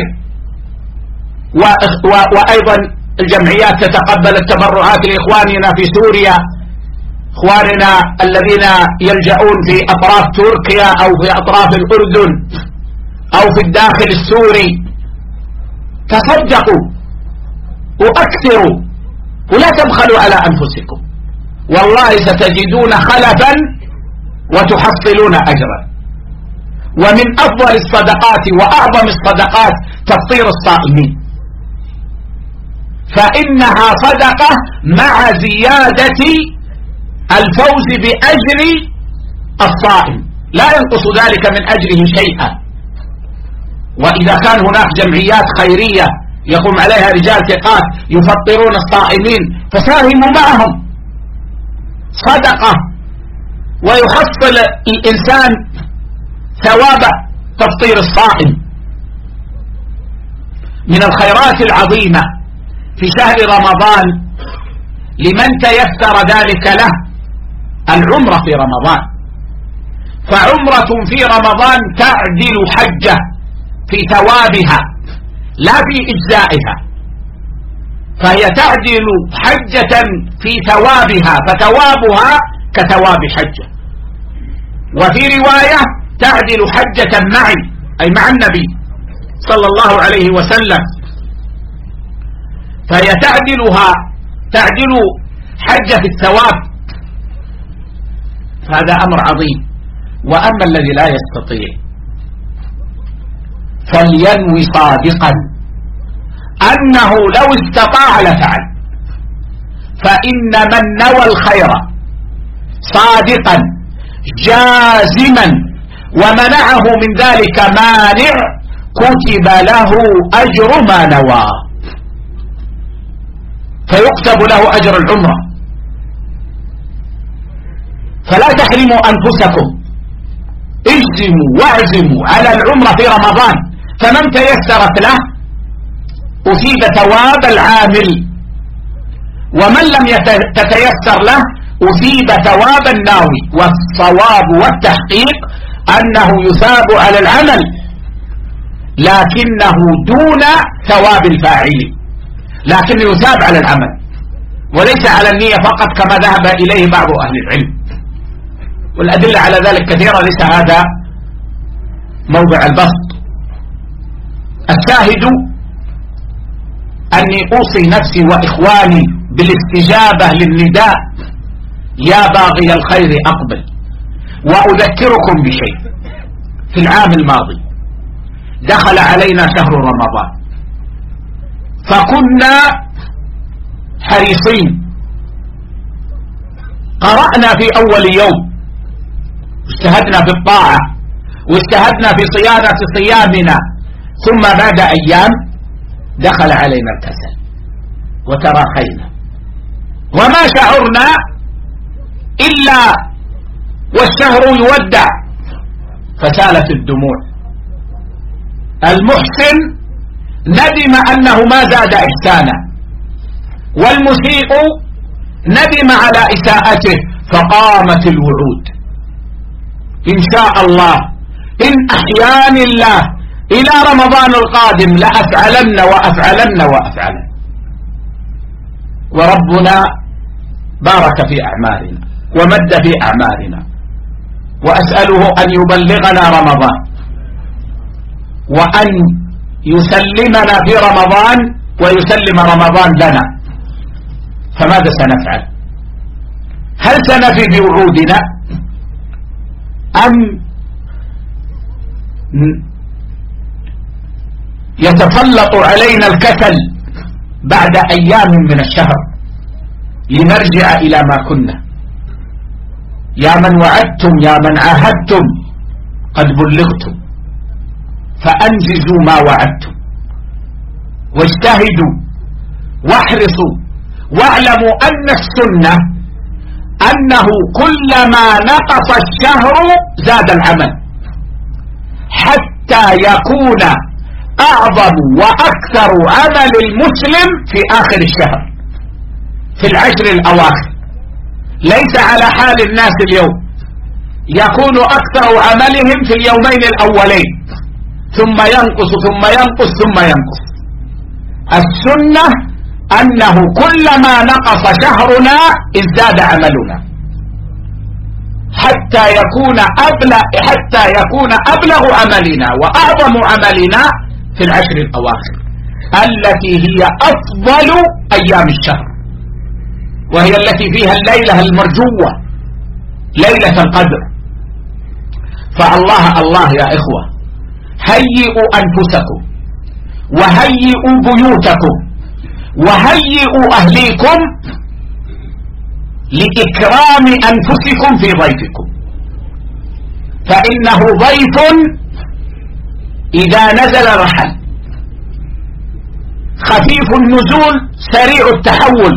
وأيضا الجمعيات تتقبل التبرعات لإخواننا في سوريا، إخواننا الذين يلجؤون في أطراف تركيا أو في أطراف الأردن أو في الداخل السوري. تصدقوا وأكثروا ولا تبخلوا على أنفسكم، والله ستجدون خلفا وتحصلون أجرا. ومن أفضل الصدقات وأعظم الصدقات تفطير الصائمين. فإنها صدقة مع زيادة الفوز بأجر الصائم، لا ينقص ذلك من أجره شيئا. وإذا كان هناك جمعيات خيرية يقوم عليها رجال ثقات يفطرون الصائمين فساهموا معهم، صدقة، ويحصل الإنسان ثواب تفطير الصائم. من الخيرات العظيمة في شهر رمضان لمن تيسر ذلك له العمرة في رمضان، فعمرة في رمضان تعدل حجة في ثوابها لا في إجزائها، فهي تعدل حجة في ثوابها فثوابها كثواب حجة. وفي رواية تعدل حجة معي أي مع النبي صلى الله عليه وسلم، فهي تعدل حجة في الثواب، هذا أمر عظيم. وأما الذي لا يستطيع فلينوي صادقا أنه لو استطاع لفعل، فإن من نوى الخير صادقا جازما ومنعه من ذلك مانع كتب له أجر ما نوى، فيكتب له أجر العمرة. فلا تحرموا أنفسكم، اجزموا واعزموا على العمرة في رمضان، فمن تيسرت له أصيب ثواب العامل، ومن لم تتيسر له أصيب ثواب الناوي. والصواب والتحقيق أنه يثاب على العمل لكنه دون ثواب الفاعل، لكن يثاب على العمل وليس على النية فقط كما ذهب إليه بعض أهل العلم، والأدلة على ذلك كثيرة، ليس هذا موضع البسط. الشاهد أني أوصي نفسي وإخواني بالاستجابة للنداء يا باغي الخير أقبل. وأذكركم بشيء، في العام الماضي دخل علينا شهر رمضان فكنا حريصين، قرأنا في أول يوم واجتهدنا في الطاعة واجتهدنا في صيانة صيامنا، ثم بعد أيام دخل علينا الكسل وتراخينا وما شعرنا إلا والشهر يودع فسالت الدموع. المحسن ندم أنه ما زاد إحسانا، والمسيء ندم على إساءته، فقامت الوعود إن شاء الله إن أحياني الله إلى رمضان القادم لأفعلن وأفعلن وأفعلن. وربنا بارك في أعمالنا ومد في أعمالنا، وأسأله أن يبلغنا رمضان وأن يسلمنا في رمضان ويسلم رمضان لنا. فماذا سنفعل؟ هل سنفي بوعودنا أم يتسلط علينا الكسل بعد أيام من الشهر لنرجع إلى ما كنا؟ يا من وعدتم يا من عاهدتم قد بلغتم، فأنجزوا ما وعدتم واجتهدوا واحرصوا، واعلموا أن السنة أنه كلما نقص الشهر زاد العمل حتى يكون أعظم وأكثر عمل المسلم في آخر الشهر في العشر الأواخر، ليس على حال الناس اليوم، يكون أكثر عملهم في اليومين الأولين ثم ينقص ثم ينقص ثم ينقص. السنة أنه كلما نقص شهرنا ازداد عملنا حتى يكون أبلغ عملنا وأعظم عملنا في العشر الأواخر التي هي أفضل أيام الشهر، وهي التي فيها الليلة المرجوة ليلة القدر. فالله الله يا إخوة، هيئوا أنفسكم وهيئوا بيوتكم وهيئوا أهليكم لإكرام أنفسكم في ضيفكم، فإنه ضيف إذا نزل رحل، خفيف النزول سريع التحول،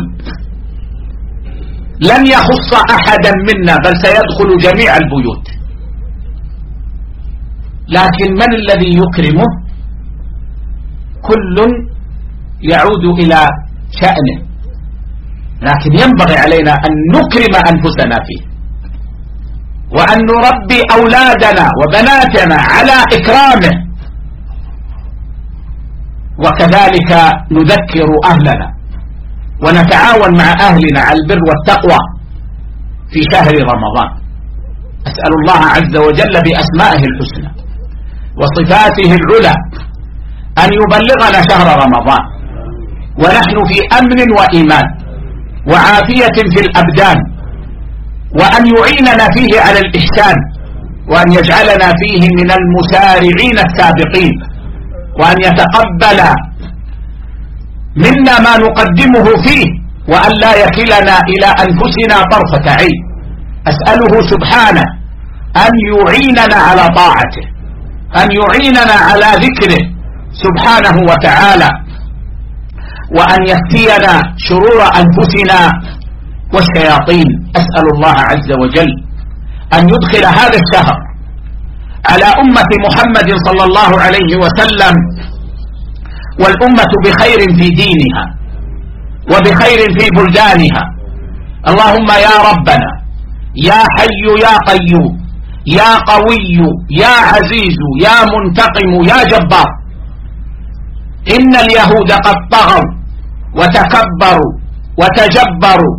لن يخص أحدا منا بل سيدخل جميع البيوت. لكن من الذي يكرمه؟ كل يعود إلى شأنه، لكن ينبغي علينا أن نكرم أنفسنا فيه، وأن نربي أولادنا وبناتنا على إكرامه، وكذلك نذكر أهلنا ونتعاون مع أهلنا على البر والتقوى في شهر رمضان. أسأل الله عز وجل بأسمائه الحسنى وصفاته العلى أن يبلغنا شهر رمضان ونحن في أمن وإيمان وعافية في الأبدان، وأن يعيننا فيه على الإحسان، وأن يجعلنا فيه من المسارعين السابقين، وأن يتقبل منا ما نقدمه فيه، وأن لا يكلنا إلى أنفسنا طرفة عين. أسأله سبحانه أن يعيننا على طاعته، أن يعيننا على ذكره سبحانه وتعالى، وأن يكفينا شرور أنفسنا والشياطين. أسأل الله عز وجل أن يدخل هذا الشهر على أمة محمد صلى الله عليه وسلم والأمة بخير في دينها وبخير في بلدانها. اللهم يا ربنا يا حي يا قيوم يا قوي يا عزيز يا منتقم يا جبار، إن اليهود قد طغوا وتكبروا وتجبروا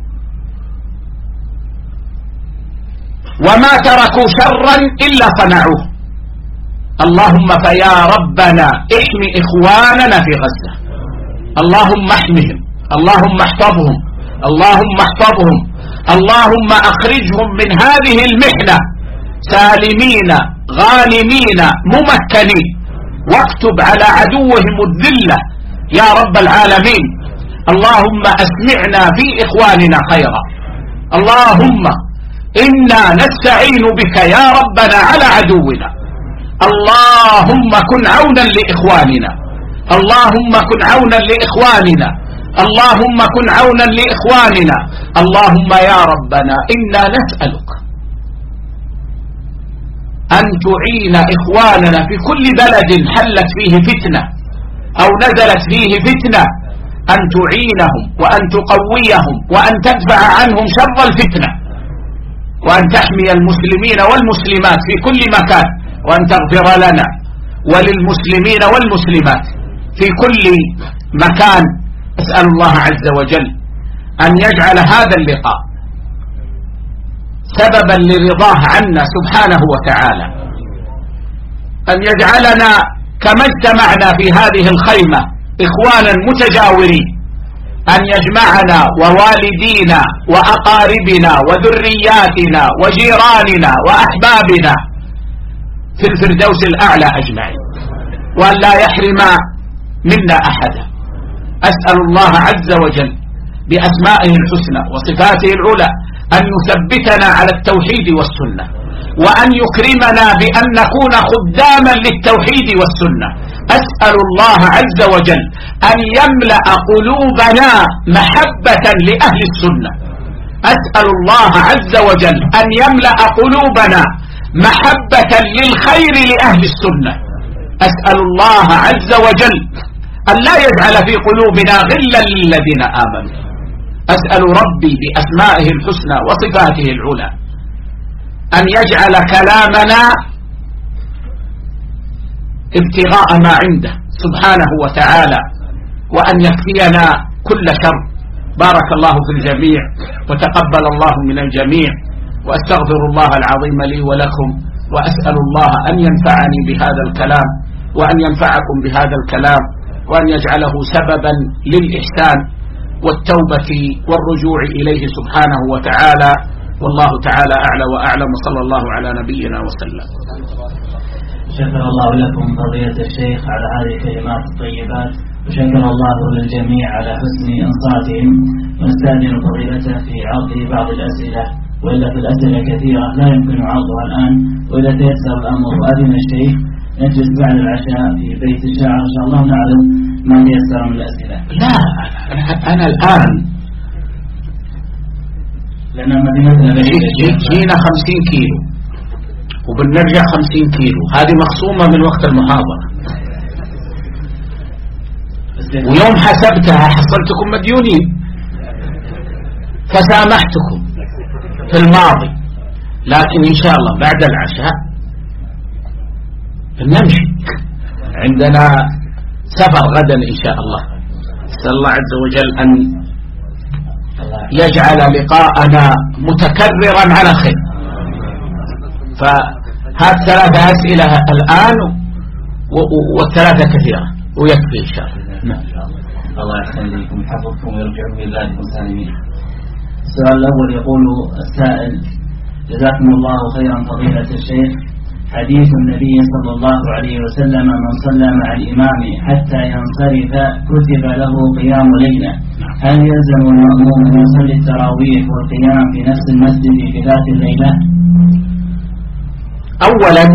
وما تركوا شرا إلا صنعوه. اللهم فيا ربنا احم إخواننا في غزة، اللهم احمهم، اللهم احفظهم، اللهم احفظهم، اللهم أخرجهم من هذه المحنة سالمين غانمين ممكنين، واكتب على عدوهم الذلة يا رب العالمين. اللهم أسمعنا في إخواننا خيرا، اللهم إنا نستعين بك يا ربنا على عدونا. اللهم كن عونا لإخواننا، اللهم كن عونا لإخواننا، اللهم كن عونا لإخواننا. اللهم يا ربنا إنا نسألك أن تعين إخواننا في كل بلد حلت فيه فتنة أو نزلت فيه فتنة، أن تعينهم وأن تقويهم وأن تدفع عنهم شر الفتنة، وأن تحمي المسلمين والمسلمات في كل مكان، وأن تغفر لنا وللمسلمين والمسلمات في كل مكان. أسأل الله عز وجل أن يجعل هذا اللقاء سببا لرضاه عنا سبحانه وتعالى، أن يجعلنا كما اجتمعنا في هذه الخيمة إخوانا متجاورين، أن يجمعنا ووالدينا وأقاربنا وذرياتنا وجيراننا وأحبابنا في الفردوس الأعلى أجمعين، وأن لا يحرم منا أحدا. أسأل الله عز وجل بأسمائه الحسنى وصفاته العلى أن يثبتنا على التوحيد والسنة، وأن يكرمنا بأن نكون خداما للتوحيد والسنة. أسأل الله عز وجل أن يملأ قلوبنا محبة لأهل السنة، أسأل الله عز وجل أن يملأ قلوبنا محبة للخير لأهل السنة. أسأل الله عز وجل أن لا يجعل في قلوبنا غلا للذين آمنوا. أسأل ربي بأسمائه الحسنى وصفاته العلى أن يجعل كلامنا ابتغاء ما عنده سبحانه وتعالى، وأن يكفينا كل شر. بارك الله في الجميع وتقبل الله من الجميع، وأستغفر الله العظيم لي ولكم، وأسأل الله أن ينفعني بهذا الكلام وأن ينفعكم بهذا الكلام، وأن يجعله سببا للإحسان والتوبة والرجوع إليه سبحانه وتعالى. والله تعالى أعلى وأعلم، وصلى الله على نبينا وسلم. شكر الله لكم فضيلة الشيخ على هذه الكلمات الطيبات. وشكر الله للجميع على حسن إنصاتهم، ونستأذن فضيلته في عرض بعض الأسئلة، وإلا في الأسئلة كثيرة لا يمكن عرضها الآن، وإذا تيسر الأمر وأذن الشيخ نجلس بعد العشاء في بيت الشاعر إن شاء الله نعرض ما تيسر من الأسئلة. لا أنا الآن لأن مدينتنا جينا 50 كيلو وبنرجع 50 كيلو، هذه مخصومة من وقت المحاضرة، ويوم حسبتها حصلتكم مديونين فسامحتكم في الماضي، لكن إن شاء الله بعد العشاء نمشي، عندنا سفر غدا إن شاء الله. نسأل الله عز وجل أن يجعل لقاءنا متكررا على خير. فهات 3 أسئلة الآن والثلاثة كثيرة ويكفي إن شاء الله. الله يخليكم ويحفظكم ويرجعكم إلى بلادكم سالمين. السؤال الأول يقول السائل: جزاكم الله خيرا فضيلة الشيخ، حديث النبي صلى الله عليه وسلم: من صلى مع الإمام حتى ينصرف كتب له قيام ليلة، هل يلزم المأموم أن يصلي التراويح والقيام في نفس المسجد في ذات الليلة؟ أولا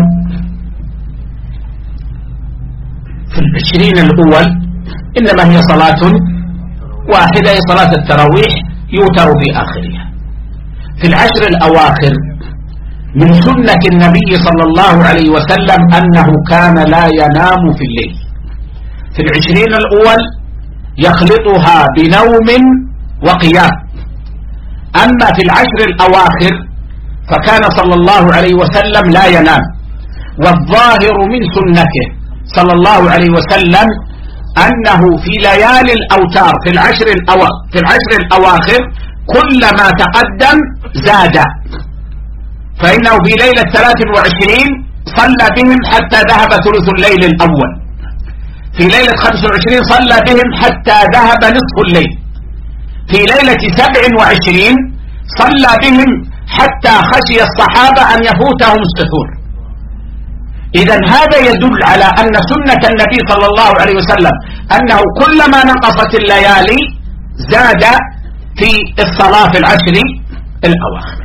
في 20 الأول إنما هي صلاة واحدة، هي صلاة التراويح يوتر في آخرها. في 10 الأواخر من سنة النبي صلى الله عليه وسلم أنه كان لا ينام في الليل. في 20 الأول يخلطها بنوم وقيام. أما في 10 الأواخر فكان صلى الله عليه وسلم لا ينام، والظاهر من سنته صلى الله عليه وسلم أنه في ليالي الأوتار في العشر الأواخر كلما تقدم زاد، فإنه في ليلة 23 صلى بهم حتى ذهب ثلث الليل الأول، في ليلة 25 صلى بهم حتى ذهب نصف الليل، في ليلة 27 صلى بهم حتى خشي الصحابة أن يفوتهم السحور. إذن هذا يدل على أن سنة النبي صلى الله عليه وسلم أنه كلما نقصت الليالي زاد في الصلاة في 10 الأواخر.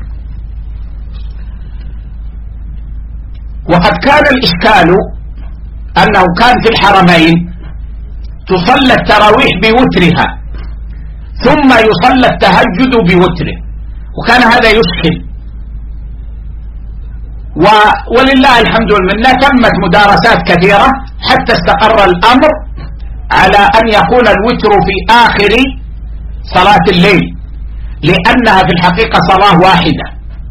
وقد كان الإشكال أنه كان في الحرمين تصلى التراويح بوترها ثم يصلى التهجد بوتره، وكان هذا يشكل، ولله الحمد والمنة تمت مدارسات كثيرة حتى استقر الأمر على أن يكون الوتر في آخر صلاة الليل، لأنها في الحقيقة صلاة واحدة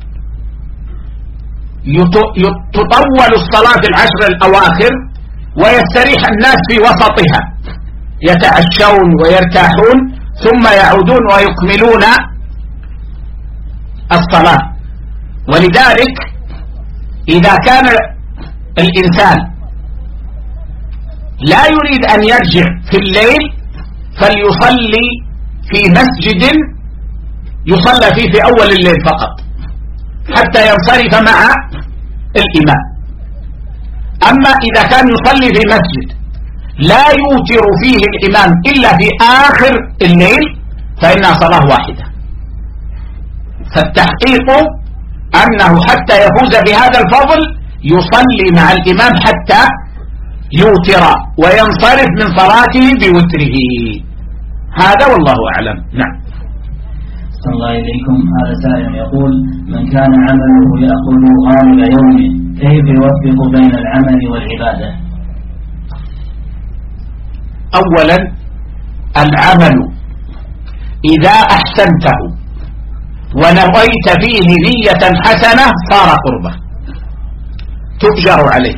تطول الصلاة في 10 الأواخر ويستريح الناس في وسطها، يتعشون ويرتاحون ثم يعودون ويكملون الصلاة. ولذلك إذا كان الإنسان لا يريد أن يرجع في الليل فليصلي في مسجد يصلى فيه في أول الليل فقط حتى ينصرف مع الإمام. أما إذا كان يصلي في مسجد لا يوتر فيه الإمام إلا في آخر الليل فإنها صلاة واحدة. فالتحقيق أنه حتى يفوز بهذا الفضل يصلي مع الإمام حتى يوتر وينصرف من صلاته بوتره. هذا والله أعلم. نعم. صلى الله إليكم. هذا سائل يقول: من كان عمله يأخذ غالب يومه كيف يوفق بين العمل والعبادة؟ أولا العمل إذا أحسنته ونويت فيه نية حسنة صار قربة تؤجر عليه،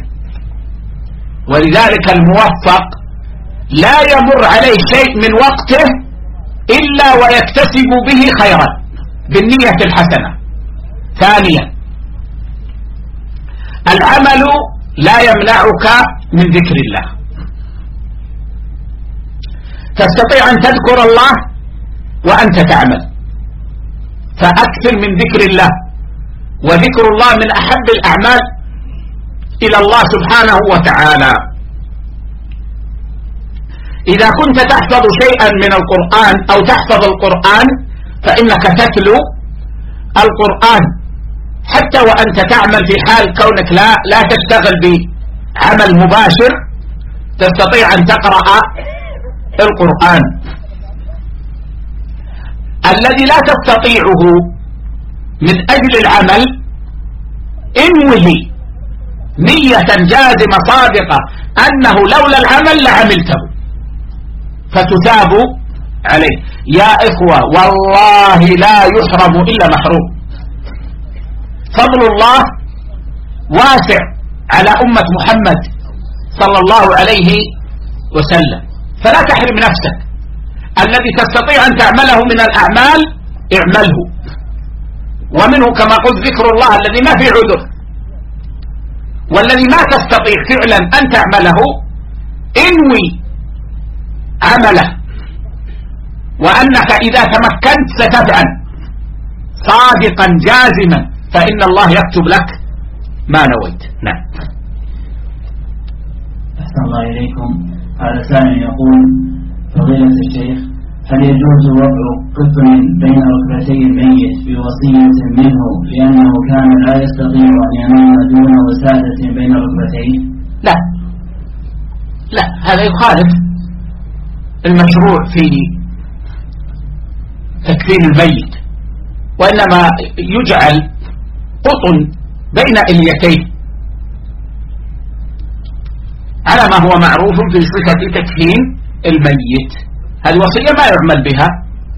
ولذلك الموفق لا يمر عليه شيء من وقته إلا ويكتسب به خيرا بالنية الحسنة. ثانيا العمل لا يمنعك من ذكر الله، تستطيع أن تذكر الله وأنت تعمل، فأكثر من ذكر الله، وذكر الله من أحب الأعمال إلى الله سبحانه وتعالى. إذا كنت تحفظ شيئا من القرآن أو تحفظ القرآن فإنك تتلو القرآن، حتى وأنت تعمل في حال كونك لا تشتغل بعمل مباشر تستطيع أن تقرأ القرآن. الذي لا تستطيعه من أجل العمل انوه نية جازمة صادقة أنه لولا العمل لعملته فتثاب عليه. يا إخوة والله لا يحرم إلا محروم. فضل الله واسع على أمة محمد صلى الله عليه وسلم، فلا تحرم نفسك. الذي تستطيع أن تعمله من الأعمال اعمله، ومنه كما قلت ذكر الله الذي ما في عذر، والذي ما تستطيع فعلا أن تعمله انوي عمله، وأنك إذا تمكنت ستفعل صادقا جازما فإن الله يكتب لك ما نويت. نعم. أحسن الله إليكم. هذا سائل يقول: فضيلة الشيخ، هل يجوز وضع قطن بين ركبتي الميت بوصية منه لأنه كان لا يستطيع أن ينام دون وسادة بين ركبتيه؟ لا، هذا يخالف المشروع في تكفين الميت، وإنما يجعل قطن بين اليتيه على ما هو معروف في صفة تكفين الميت. هذه وصية ما يعمل بها،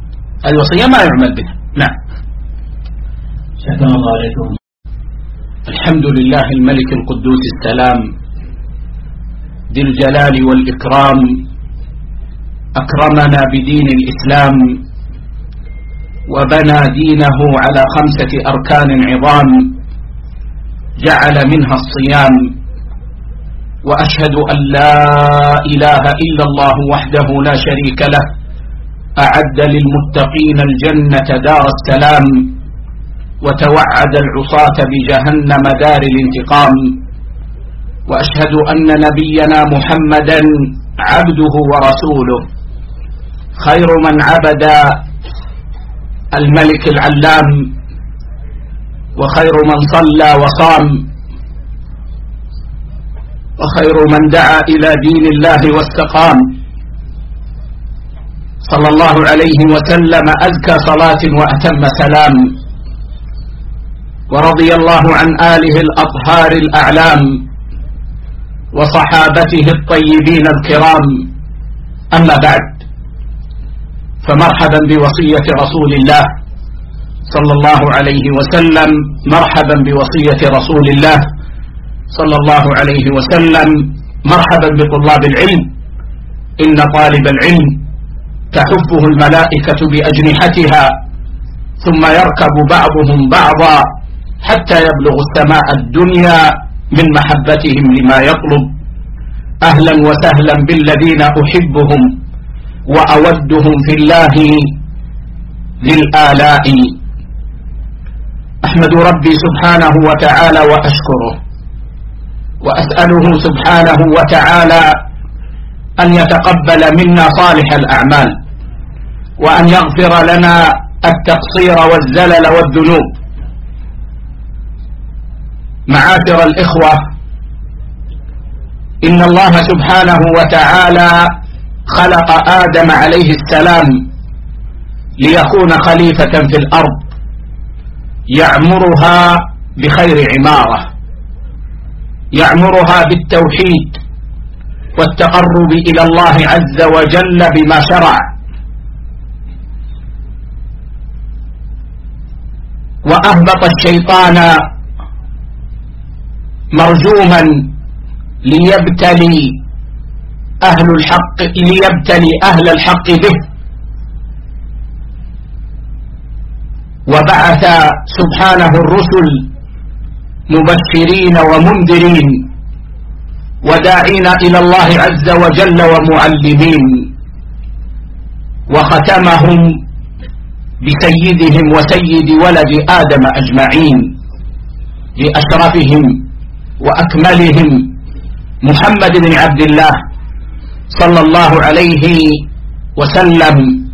نعم. شكرا الله عليكم. الحمد لله الملك القدوس السلام ذي الجلال والإكرام، أكرمنا بدين الإسلام وبنى دينه على 5 أركان عظام جعل منها الصيام، وأشهد أن لا إله إلا الله وحده لا شريك له أعد للمتقين الجنة دار السلام، وتوعد العصاة بجهنم دار الانتقام. وأشهد أن نبينا محمدا عبده ورسوله خير من عبد الملك العلام، وخير من صلى وصام، وخير من دعا إلى دين الله واستقام، صلى الله عليه وسلم أزكى صلاة وأتم سلام. ورضي الله عن آله الأطهار الأعلام وصحابته الطيبين الكرام. أما بعد، فمرحبا بوصية رسول الله صلى الله عليه وسلم، مرحبا بوصية رسول الله صلى الله عليه وسلم، مرحبا بطلاب العلم. إن طالب العلم تحفه الملائكة بأجنحتها ثم يركب بعضهم بعضا حتى يبلغ السماء الدنيا من محبتهم لما يطلب. أهلا وسهلا بالذين أحبهم وأودهم في الله للآلاء. أحمد ربي سبحانه وتعالى وأشكره، وأسأله سبحانه وتعالى أن يتقبل منا صالح الأعمال، وأن يغفر لنا التقصير والزلل والذنوب. معاشر الإخوة، إن الله سبحانه وتعالى خلق آدم عليه السلام ليكون خليفة في الأرض يعمرها بخير عمارة، يعمرها بالتوحيد والتقرب إلى الله عز وجل بما شرع. وأهبط الشيطان مرجوما ليبتلي أهل الحق به، وبعث سبحانه الرسل مبشرين ومنذرين وداعين إلى الله عز وجل ومعلمين، وختمهم بسيدهم وسيد ولد آدم أجمعين بأشرفهم وأكملهم محمد بن عبد الله صلى الله عليه وسلم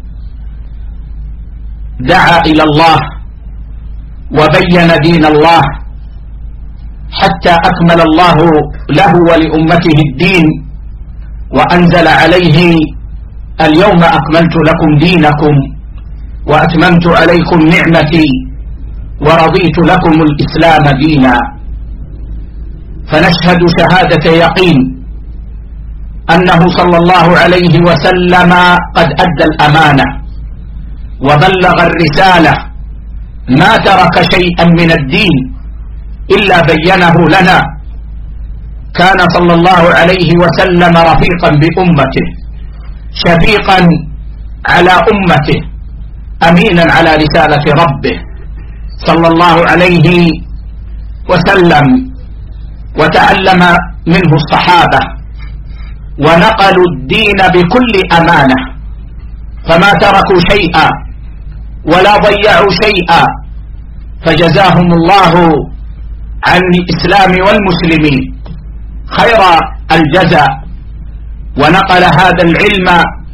دعا إلى الله وبين دين الله حتى أكمل الله له ولأمته الدين، وأنزل عليه: اليوم أكملت لكم دينكم وأتممت عليكم نعمتي ورضيت لكم الإسلام دينا. فنشهد شهادة يقين أنه صلى الله عليه وسلم قد أدى الأمانة وبلغ الرسالة، ما ترك شيئا من الدين إلا بينه لنا. كان صلى الله عليه وسلم رفيقا بأمته، شفيقا على أمته، أمينا على رسالة ربه صلى الله عليه وسلم. وتعلم منه الصحابة ونقلوا الدين بكل أمانة، فما تركوا شيئا ولا ضيعوا شيئا، فجزاهم الله عن الإسلام والمسلمين خير الجزاء. ونقل هذا العلم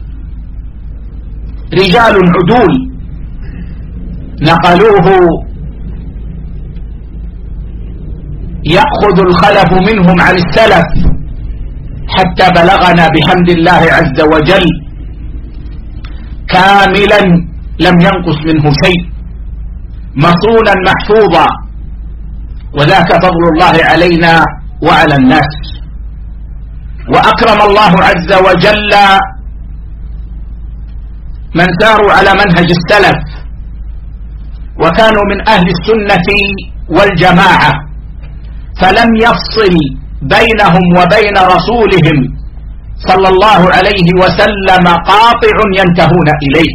رجال عدول نقلوه يأخذ الخلف منهم عن السلف حتى بلغنا بحمد الله عز وجل كاملا لم ينقص منه شيء، مصونا محفوظا، وذاك فضل الله علينا وعلى الناس. وأكرم الله عز وجل من ساروا على منهج السلف وكانوا من أهل السنة والجماعة، فلم يفصل بينهم وبين رسولهم صلى الله عليه وسلم قاطع ينتهون إليه.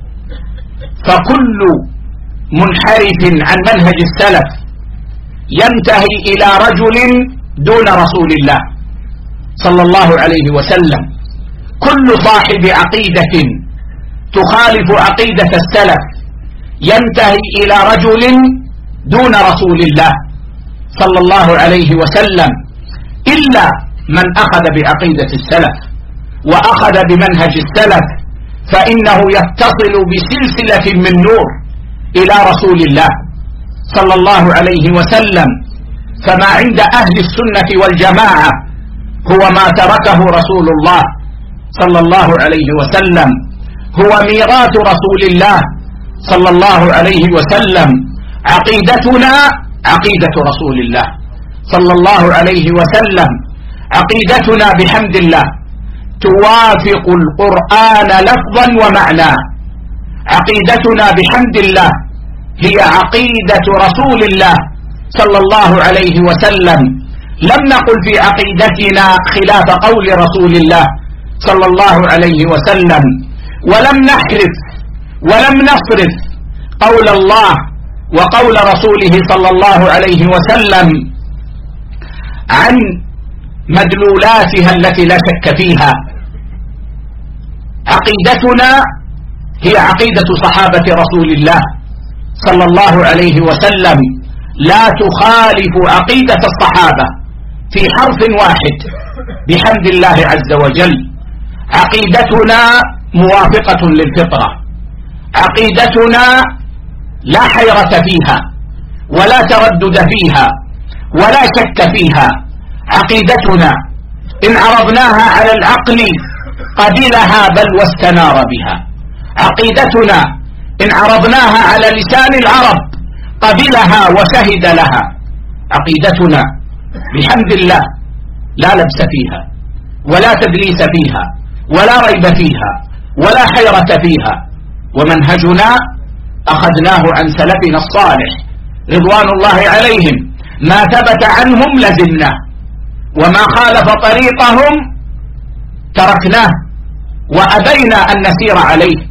فكل منحرف عن منهج السلف ينتهي إلى رجل دون رسول الله صلى الله عليه وسلم. كل صاحب عقيدة تخالف عقيدة السلف ينتهي إلى رجل دون رسول الله صلى الله عليه وسلم، إلا من أخذ بعقيدة السلف وأخذ بمنهج السلف، فإنه يتصل بسلسلة من نور إلى رسول الله صلى الله عليه وسلم. فما عند أهل السنة والجماعة هو ما تركه رسول الله صلى الله عليه وسلم، هو ميراث رسول الله صلى الله عليه وسلم. عقيدتنا عقيدة رسول الله صلى الله عليه وسلم، عقيدتنا بحمد الله توافق القرآن لفظا ومعنى. عقيدتنا بحمد الله هي عقيدة رسول الله صلى الله عليه وسلم. لم نقل في عقيدتنا خلاف قول رسول الله صلى الله عليه وسلم، ولم نحرف ولم نصرف قول الله وقول رسوله صلى الله عليه وسلم عن مدلولاتها التي لا شك فيها. عقيدتنا هي عقيدة صحابة رسول الله صلى الله عليه وسلم، لا تخالف عقيدة الصحابة في حرف واحد بحمد الله عز وجل. عقيدتنا موافقة للفطرة، عقيدتنا لا حيرة فيها ولا تردد فيها ولا شك فيها. عقيدتنا إن عرضناها على العقل قبلها بل واستنار بها. عقيدتنا إن عرضناها على لسان العرب قبلها وشهد لها. عقيدتنا بحمد الله لا لبس فيها ولا تدليس فيها ولا ريب فيها ولا حيرة فيها. ومنهجنا أخذناه عن سلفنا الصالح رضوان الله عليهم، ما ثبت عنهم لزمناه وما خالف طريقهم تركناه وأبينا أن نسير عليه.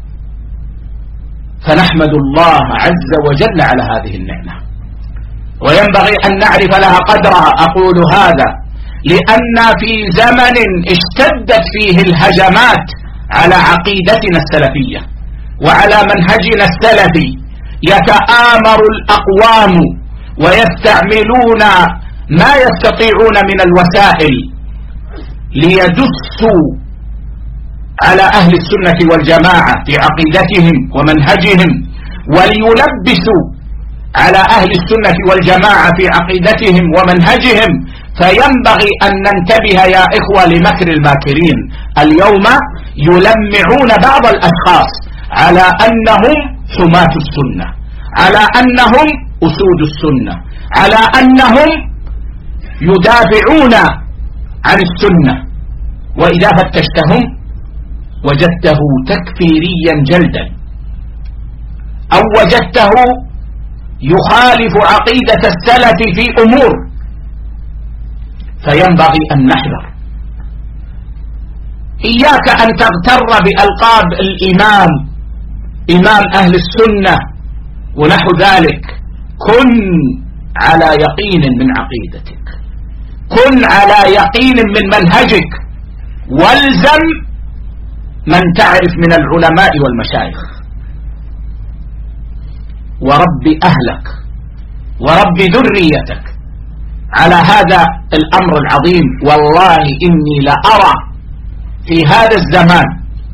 فنحمد الله عز وجل على هذه النعمة، وينبغي أن نعرف لها قدرها. أقول هذا لأن في زمن اشتدت فيه الهجمات على عقيدتنا السلفية وعلى منهجنا السلفي، يتآمر الأقوام ويستعملون ما يستطيعون من الوسائل ليدسوا على أهل السنة والجماعة في عقيدتهم ومنهجهم، وليلبسوا على أهل السنة والجماعة في عقيدتهم ومنهجهم. فينبغي أن ننتبه يا إخوة لمكر الماكرين. اليوم يلمعون بعض الأشخاص على أنهم حماة السنة، على أنهم أسود السنة، على أنهم يدافعون عن السنة، وإذا فتشتهم وجدته تكفيريا جلدا، أو وجدته يخالف عقيدة السلف في أمور. فينبغي أن نحذر. إياك أن تغتر بألقاب الإمام، إمام أهل السنة ونحو ذلك. كن على يقين من عقيدتك، كن على يقين من منهجك، والزم من تعرف من العلماء والمشايخ، ورب أهلك ورب ذريتك على هذا الأمر العظيم. والله إني لأرى في هذا الزمان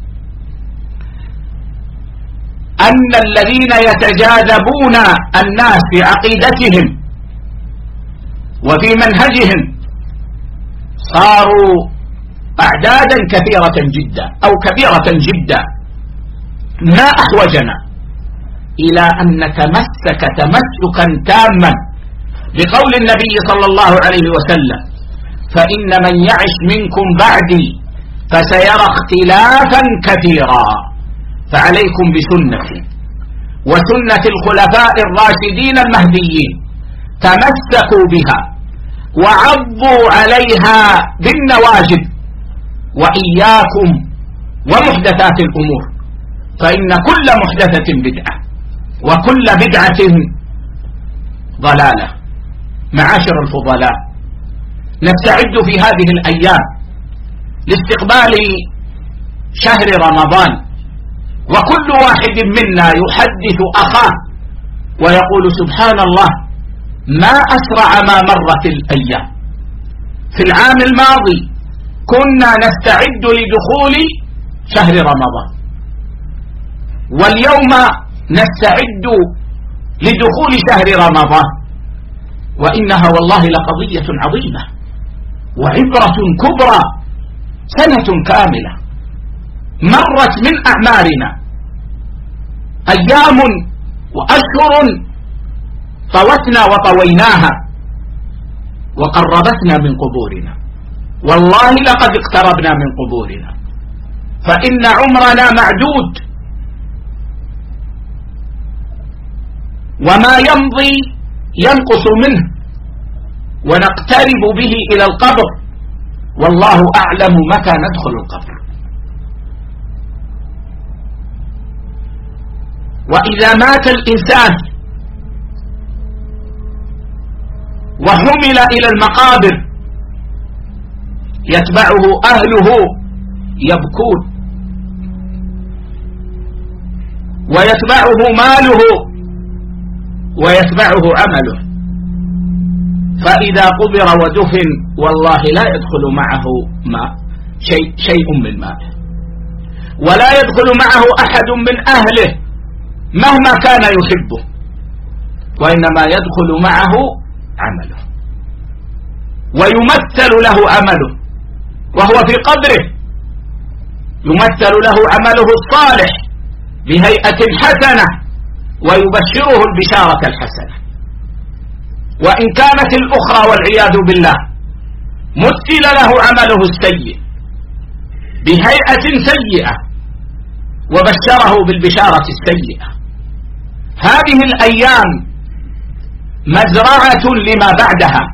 أن الذين يتجاذبون الناس في عقيدتهم وفي منهجهم صاروا أعدادا كثيرة جدا أو كبيرة جدا. ما أحوجنا إلى أن نتمسك تمسكا تاما بقول النبي صلى الله عليه وسلم: فإن من يعش منكم بعدي فسيرى اختلافا كثيرا، فعليكم بسنتي وسنة الخلفاء الراشدين المهديين، تمسكوا بها وعضوا عليها بالنواجذ، وإياكم ومحدثات الأمور، فإن كل محدثة بدعة وكل بدعة ضلالة. معاشر الفضلاء، نستعد في هذه الأيام لاستقبال شهر رمضان، وكل واحد منا يحدث أخاه ويقول: سبحان الله، ما أسرع ما مرت الأيام. في العام الماضي كنا نستعد لدخول شهر رمضان، واليوم نستعد لدخول شهر رمضان، وإنها والله لقضية عظيمة وعبرة كبرى. سنة كاملة مرت من أعمارنا، أيام وأشهر طوتنا وطويناها وقربتنا من قبورنا، والله لقد اقتربنا من قبورنا، فإن عمرنا معدود، وما يمضي ينقص منه، ونقترب به إلى القبر، والله أعلم متى ندخل القبر. وإذا مات الإنسان وحمل إلى المقابر يتبعه أهله يبكون، ويتبعه ماله ويتبعه عمله، فإذا قبر ودفن والله لا يدخل معه شيء من ماله، ولا يدخل معه أحد من أهله مهما كان يحبه، وإنما يدخل معه عمله، ويمثل له عمله وهو في قبره، يمثل له عمله الصالح بهيئة حسنة، ويبشره البشارة الحسنة. وإن كانت الأخرى والعياذ بالله مثل له عمله السيء بهيئة سيئة وبشره بالبشارة السيئة. هذه الأيام مزرعة لما بعدها،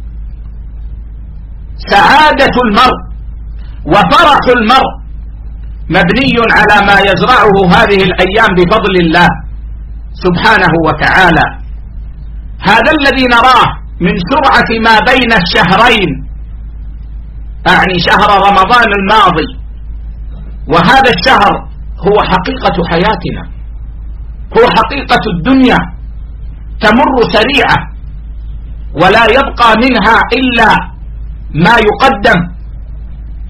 سعادة المرء وفرح المرء مبني على ما يزرعه هذه الأيام بفضل الله سبحانه وتعالى. هذا الذي نراه من سرعة ما بين الشهرين، أعني شهر رمضان الماضي وهذا الشهر، هو حقيقة حياتنا، هو حقيقة الدنيا، تمر سريعة ولا يبقى منها إلا ما يقدم،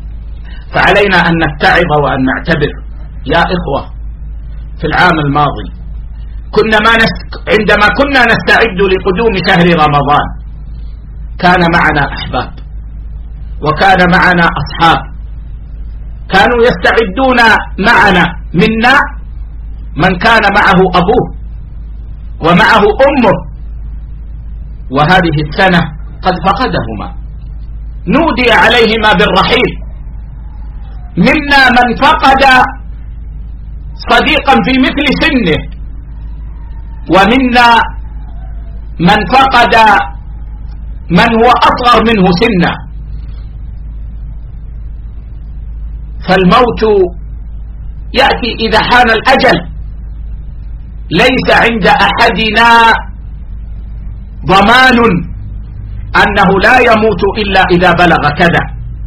فعلينا أن نتعظ وأن نعتبر. يا إخوة، في العام الماضي عندما كنا نستعد لقدوم شهر رمضان كان معنا أحباب وكان معنا أصحاب كانوا يستعدون معنا، منا من كان معه أبوه ومعه أمه، وهذه السنة قد فقدهما، نودي عليهما بالرحيل. منا من فقد صديقا في مثل سنه، ومنا من فقد من هو أصغر منه سنا. فالموت يأتي إذا حان الأجل، ليس عند أحدنا ضمان أنه لا يموت إلا إذا بلغ كذا.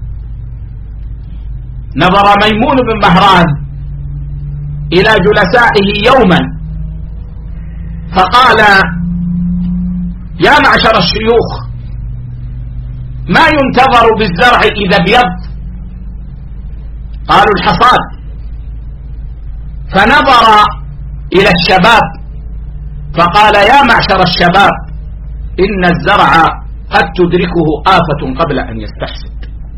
نظر ميمون بن مهران إلى جلسائه يوما فقال: يا معشر الشيوخ، ما ينتظر بالزرع إذا ابيض؟ قالوا: الحصاد. فنظر إلى الشباب فقال: يا معشر الشباب، إن الزرع قد تدركه آفة قبل أن يستحسد.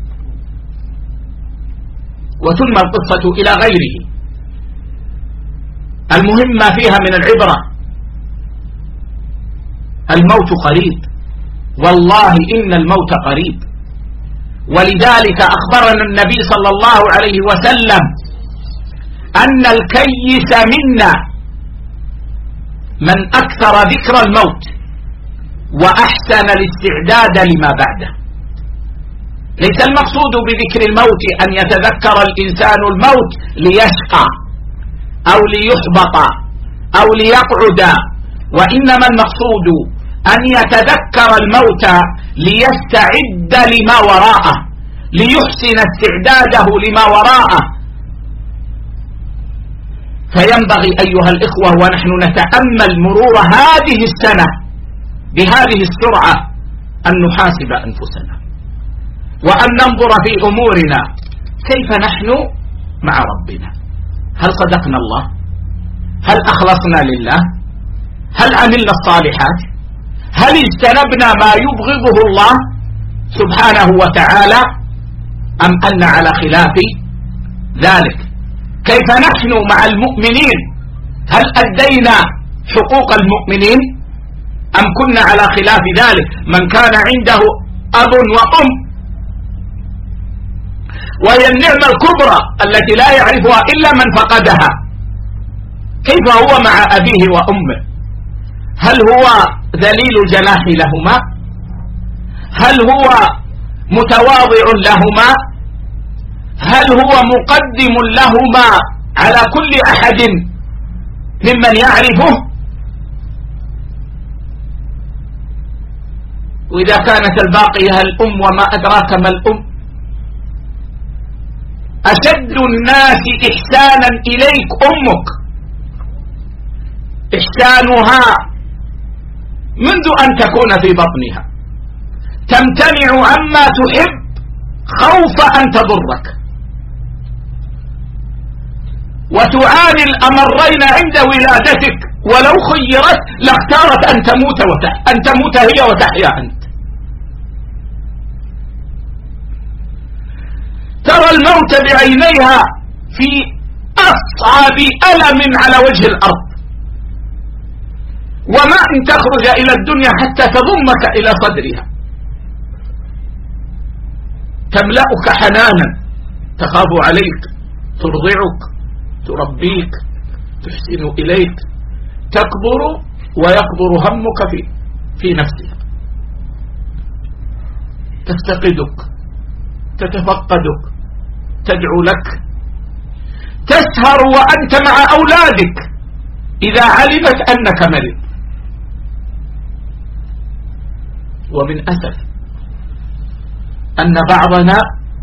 وتنمى القصة إلى غيره. المهم ما فيها من العبرة، الموت قريب، والله إن الموت قريب. ولذلك أخبرنا النبي صلى الله عليه وسلم أن الكيس منا من أكثر ذكر الموت وأحسن الاستعداد لما بعده. ليس المقصود بذكر الموت أن يتذكر الإنسان الموت ليشقى أو ليحبط أو ليقعد، وإنما المقصود أن يتذكر الموت ليستعد لما وراءه، ليحسن استعداده لما وراءه. فينبغي أيها الإخوة ونحن نتأمل مرور هذه السنة بهذه السرعة أن نحاسب أنفسنا وأن ننظر في أمورنا كيف نحن مع ربنا. هل صدقنا الله؟ هل أخلصنا لله؟ هل عملنا الصالحات؟ هل اجتنبنا ما يبغضه الله سبحانه وتعالى أم أن على خلاف ذلك؟ كيف نحن مع المؤمنين؟ هل أدينا حقوق المؤمنين أم كنا على خلاف ذلك؟ من كان عنده أب وأم، وهي النعمة الكبرى التي لا يعرفها إلا من فقدها، كيف هو مع أبيه وأمه؟ هل هو ذليل الجناح لهما؟ هل هو متواضع لهما؟ هل هو مقدم لهما على كل أحد ممن يعرفه؟ وإذا كانت الباقية الأم وما أدراك ما الأم. أشد الناس إحسانا إليك أمك، إحسانها منذ أن تكون في بطنها، تمتنع عما تحب خوف أن تضرك، وتعاني الأمرين عند ولادتك، ولو خيرت لاختارت أن تموت هي وتحيا أنت. ترى الموت بعينيها في أصعب ألم على وجه الأرض، وما أن تخرج إلى الدنيا حتى تضمك إلى صدرها، تملأك حنانا، تخاف عليك، ترضعك، تربيك، تحسن إليك، تكبر ويكبر همك في نفسها، تفتقدك، تتفقدك، تدعو لك، تسهر وأنت مع أولادك إذا علمت أنك مريض. ومن أسف أن بعضنا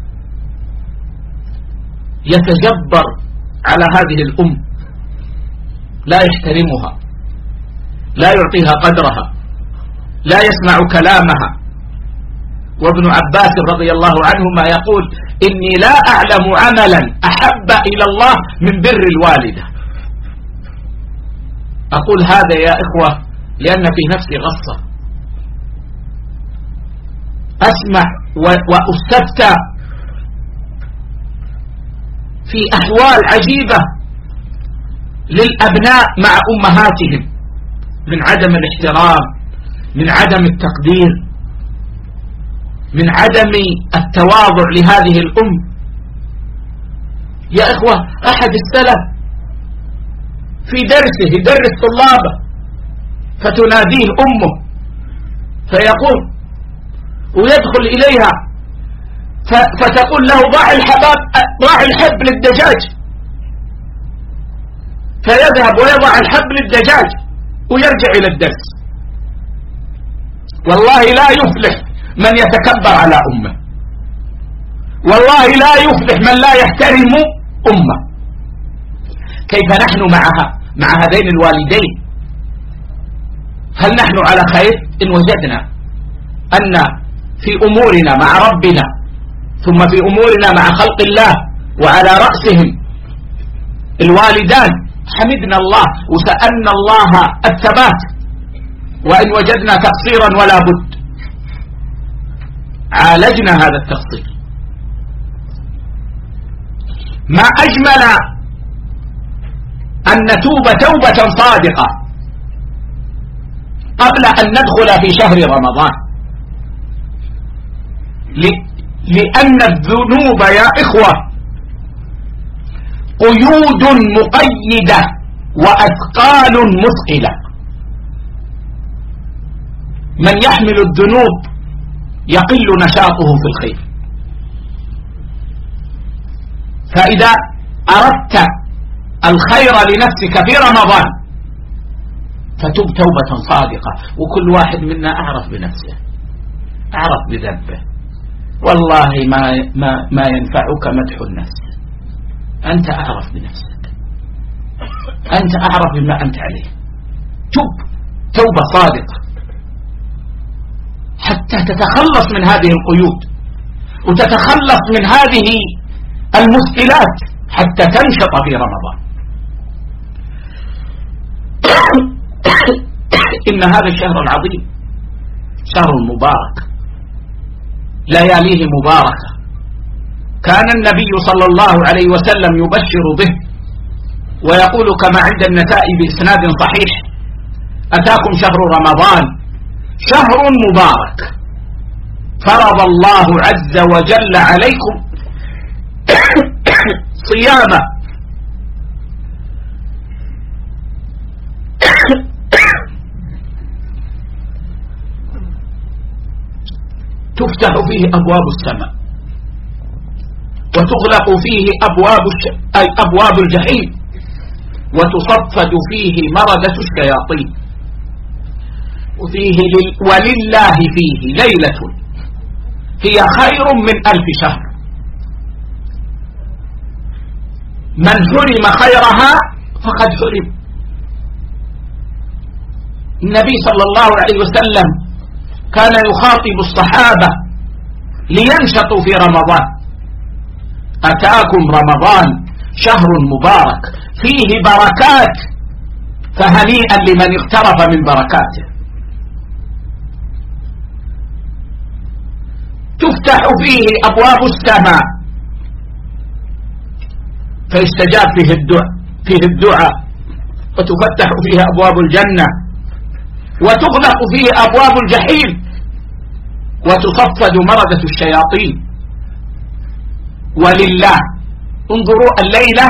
يتجبر على هذه الأم، لا يحترمها، لا يعطيها قدرها، لا يسمع كلامها. وابن عباس رضي الله عنهما يقول: إني لا أعلم عملا أحب إلى الله من بر الوالدة. أقول هذا يا إخوة لأن في نفسي غصة، أسمع وأستفتى في أحوال عجيبة للأبناء مع أمهاتهم من عدم الاحترام، من عدم التقدير، من عدم التواضع لهذه الأم. يا إخوة أحد السلف في درسه يدرس طلابه فتناديه أمه فيقول ويدخل إليها فتقول له ضع الحب للدجاج، فيذهب ويضع الحب للدجاج ويرجع إلى الدرس. والله لا يفلح من يتكبر على أمه، والله لا يفلح من لا يحترم أمه. كيف نحن مع هذين الوالدين؟ هل نحن على خير إن وجدنا أن في أمورنا مع ربنا ثم في أمورنا مع خلق الله وعلى رأسهم الوالدان حمدنا الله وسألنا الله الثبات، وإن وجدنا تقصيرا ولا بد عالجنا هذا التقصير. ما أجمل أن نتوب توبة صادقة قبل أن ندخل في شهر رمضان، لأن الذنوب يا إخوة قيود مقيدة وأثقال مثقلة. من يحمل الذنوب يقل نشاطه في الخير. فإذا أردت الخير لنفسك في رمضان فتب توبة صادقة. وكل واحد منا أعرف بنفسه، أعرف بذنبه. والله ما ينفعك مدح النفس، أنت أعرف بنفسك، أنت أعرف بما أنت عليه. تب توبة صادقة حتى تتخلص من هذه القيود وتتخلص من هذه المثقلات حتى تنشط في رمضان. إن هذا الشهر العظيم شهر مبارك، لياليه مباركة، كان النبي صلى الله عليه وسلم يبشر به ويقول كما عند النسائي بإسناد صحيح: أتاكم شهر رمضان شهر مبارك فرض الله عز وجل عليكم صيامه تفتح فيه أبواب السماء وتغلق فيه أبواب الجحيم وتصفد فيه مردة الشياطين ولله فيه ليلة هي خير من 1000 شهر. من حرم خيرها فقد حرم. النبي صلى الله عليه وسلم كان يخاطب الصحابة لينشطوا في رمضان: أتاكم رمضان شهر مبارك فيه بركات فهنيئا لمن اقترف من بركاته. تفتح فيه أبواب السماء فيستجاب فيه الدعاء وتفتح فيه أبواب الجنة وتغلق فيه أبواب الجحيم وتصفد مردة الشياطين. ولله، انظروا الليلة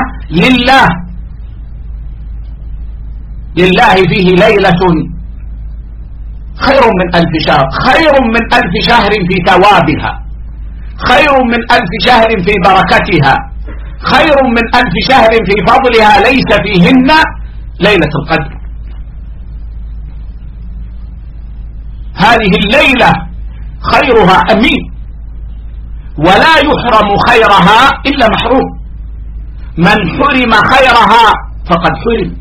لله فيه ليلة خير من 1000 شهر، خير من 1000 شهر في ثوابها، خير من 1000 شهر في بركتها، خير من 1000 شهر في فضلها، ليس فيهن ليلة القدر. هذه الليلة خيرها أمين، ولا يحرم خيرها إلا محروم. من حرم خيرها فقد حرم.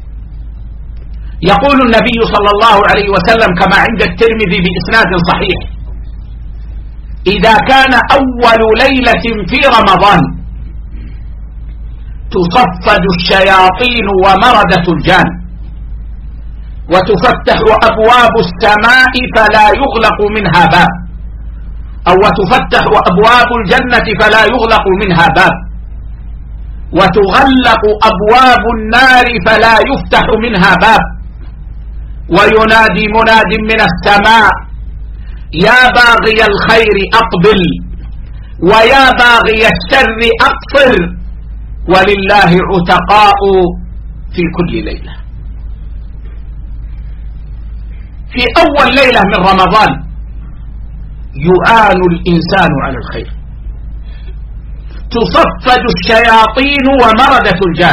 يقول النبي صلى الله عليه وسلم كما عند الترمذي بإسناد صحيح: إذا كان أول ليلة في رمضان تصفد الشياطين ومردة الجان، وتفتح أبواب السماء فلا يغلق منها باب، أو وتفتح أبواب الجنة فلا يغلق منها باب، وتغلق أبواب النار فلا يفتح منها باب، وينادي مناد من السماء: يا باغي الخير أقبل، ويا باغي الشر أقصر، ولله عتقاء في كل ليلة. في أول ليلة من رمضان يعان الإنسان على الخير، تصفد الشياطين ومردة الجان،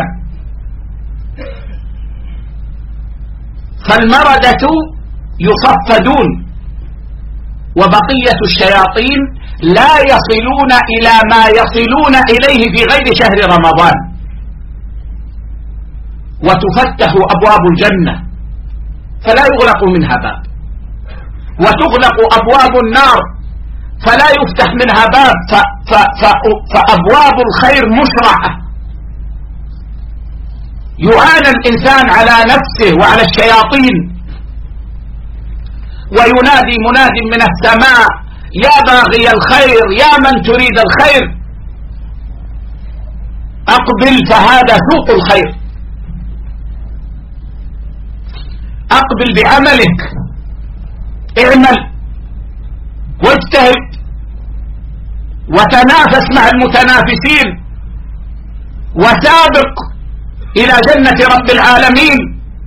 فالمردة يصفدون وبقية الشياطين لا يصلون إلى ما يصلون إليه في غير شهر رمضان، وتفتح أبواب الجنة فلا يغلق منها باب، وتغلق أبواب النار فلا يفتح منها باب، فأبواب الخير مشرعة. يعانى الإنسان على نفسه وعلى الشياطين، وينادي مناد من السماء: يا باغي الخير، يا من تريد الخير أقبل، فهذا سوق الخير. أقبل بعملك، اعمل واجتهد وتنافس مع المتنافسين، وسابق إلى جنة رب العالمين.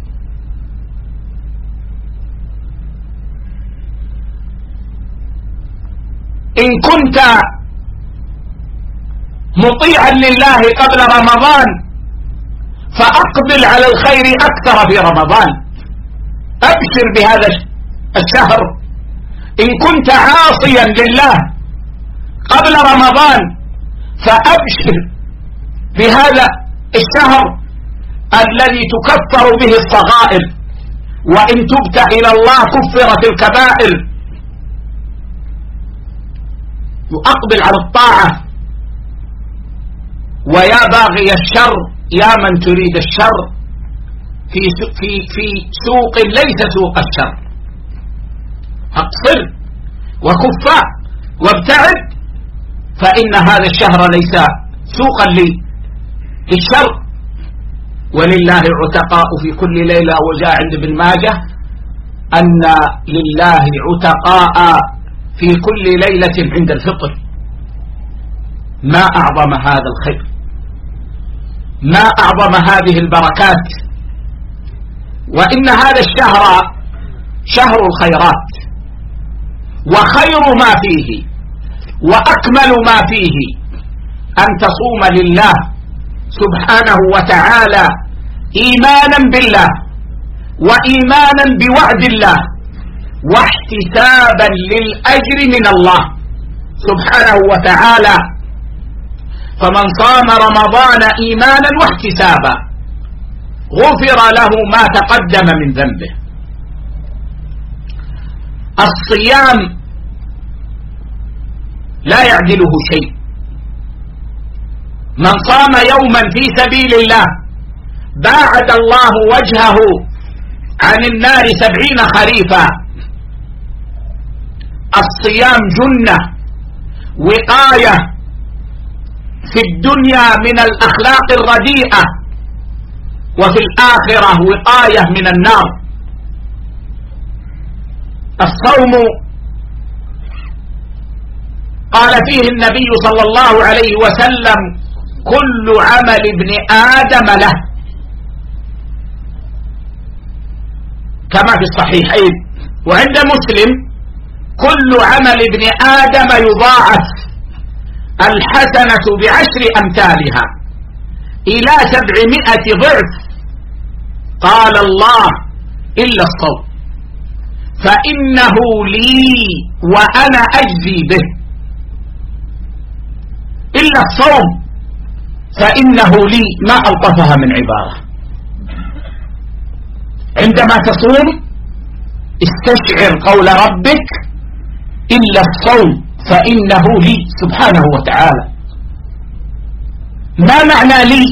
إن كنت مطيعا لله قبل رمضان فأقبل على الخير أكثر في رمضان، أبشر بهذا الشهر. إن كنت عاصيا لله قبل رمضان فأبشر بهذا الشهر الذي تكفر به الصغائر، وإن تبت إلى الله كفرت الكبائر. يقبل على الطاعة. ويا باغي الشر، يا من تريد الشر في سوق ليس سوق الشر، اقصر وكف وابتعد، فإن هذا الشهر ليس سوقا للشر. ولله عتقاء في كل ليلة. وجاء عند ابن ماجه أن لله عتقاء في كل ليلة عند الفطر. ما أعظم هذا الخير، ما أعظم هذه البركات. وإن هذا الشهر شهر الخيرات، وخير ما فيه وأكمل ما فيه أن تصوم لله سبحانه وتعالى إيمانا بالله وإيمانا بوعد الله واحتسابا للأجر من الله سبحانه وتعالى. فمن صام رمضان إيمانا واحتسابا غفر له ما تقدم من ذنبه. الصيام لا يعدله شيء. من صام يوما في سبيل الله باعد الله وجهه عن النار 70 خريفا. الصيام جنة وقاية في الدنيا من الأخلاق الرديئة، وفي الآخرة وقاية من النار. الصوم قال فيه النبي صلى الله عليه وسلم: كل عمل ابن آدم له، كما في الصحيحين. وعند مسلم: كل عمل ابن آدم يضاعف، الحسنة ب10 أمثالها إلى 700 ضعف. قال الله: إلا الصوم فإنه لي وأنا أجزي به. إلا الصوم فإنه لي، ما ألطفها من عبارة. عندما تصوم استشعر قول ربك: إلا الصوم فإنه لي سبحانه وتعالى. ما معنى لي؟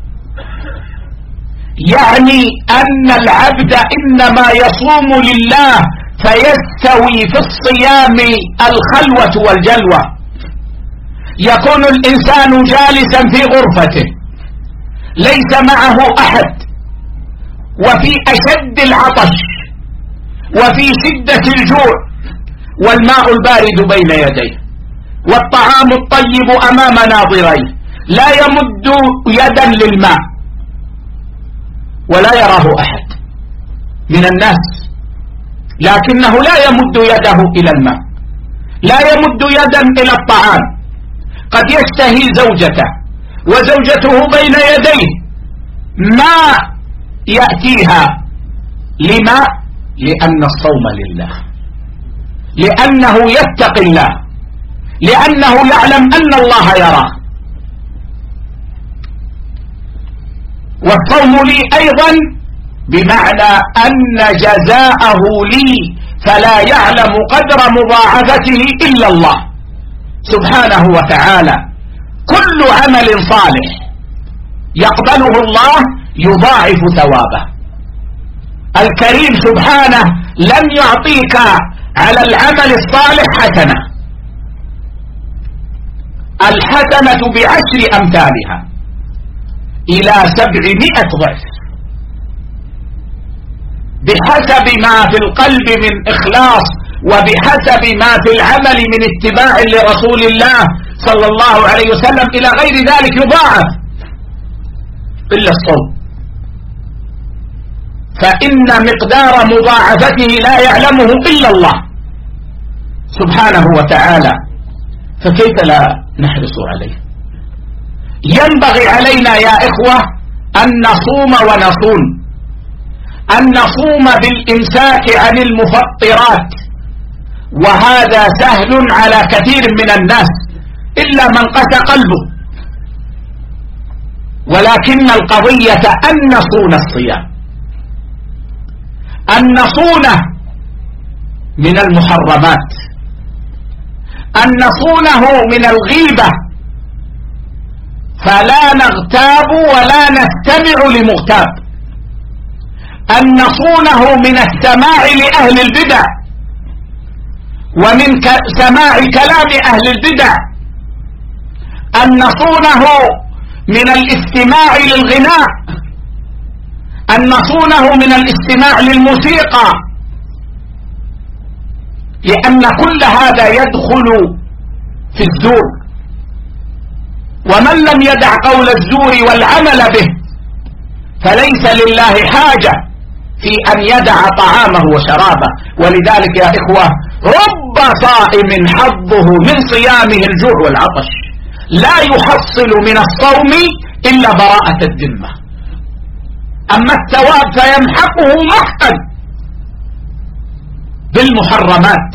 يعني أن العبد إنما يصوم لله، فيستوي في الصيام الخلوة والجلوة. يكون الإنسان جالسا في غرفته ليس معه أحد، وفي أشد العطش وفي شدة الجوع، والماء البارد بين يديه، والطعام الطيب أمام ناظريه، لا يمد يدا للماء ولا يراه أحد من الناس، لكنه لا يمد يده إلى الماء، لا يمد يدا إلى الطعام. قد يشتهي زوجته وزوجته بين يديه، ما يأتيها. لما؟ لأن الصوم لله، لأنه يتقي الله، لأنه يعلم أن الله يراه. والصوم لي أيضا بمعنى أن جزاءه لي، فلا يعلم قدر مضاعفته إلا الله سبحانه وتعالى. كل عمل صالح يقبله الله يضاعف ثوابه. الكريم سبحانه لن يعطيك على العمل الصالح حسنة، الحسنة ب10 أمثالها إلى 700 ضعف، بحسب ما في القلب من إخلاص، وبحسب ما في العمل من اتباع لرسول الله صلى الله عليه وسلم. إلى غير ذلك يضاعف إلا الصوم، فإن مقدار مضاعفته لا يعلمه إلا الله سبحانه وتعالى، فكيف لا نحرص عليه؟ ينبغي علينا يا إخوة أن نصوم ونصون، أن نصوم بالإمساك عن المفطرات، وهذا سهل على كثير من الناس إلا من قسى قلبه. ولكن القضية أن نصون الصيام، أن نصونه من المحرمات، أن نصونه من الغيبة، فلا نغتاب ولا نستمع لمغتاب، أن نصونه من السماع لأهل البدع ومن سماع كلام أهل البدع، أن نصونه من الاستماع للغناء، أن نصونه من الاستماع للموسيقى، لأن كل هذا يدخل في الزور، ومن لم يدع قول الزور والعمل به فليس لله حاجة في أن يدع طعامه وشرابه. ولذلك يا إخوة رب صائم حظه من صيامه الجوع والعطش، لا يحصل من الصوم إلا براءة الذمة، أما الثواب فيمحقه محقا بالمحرمات.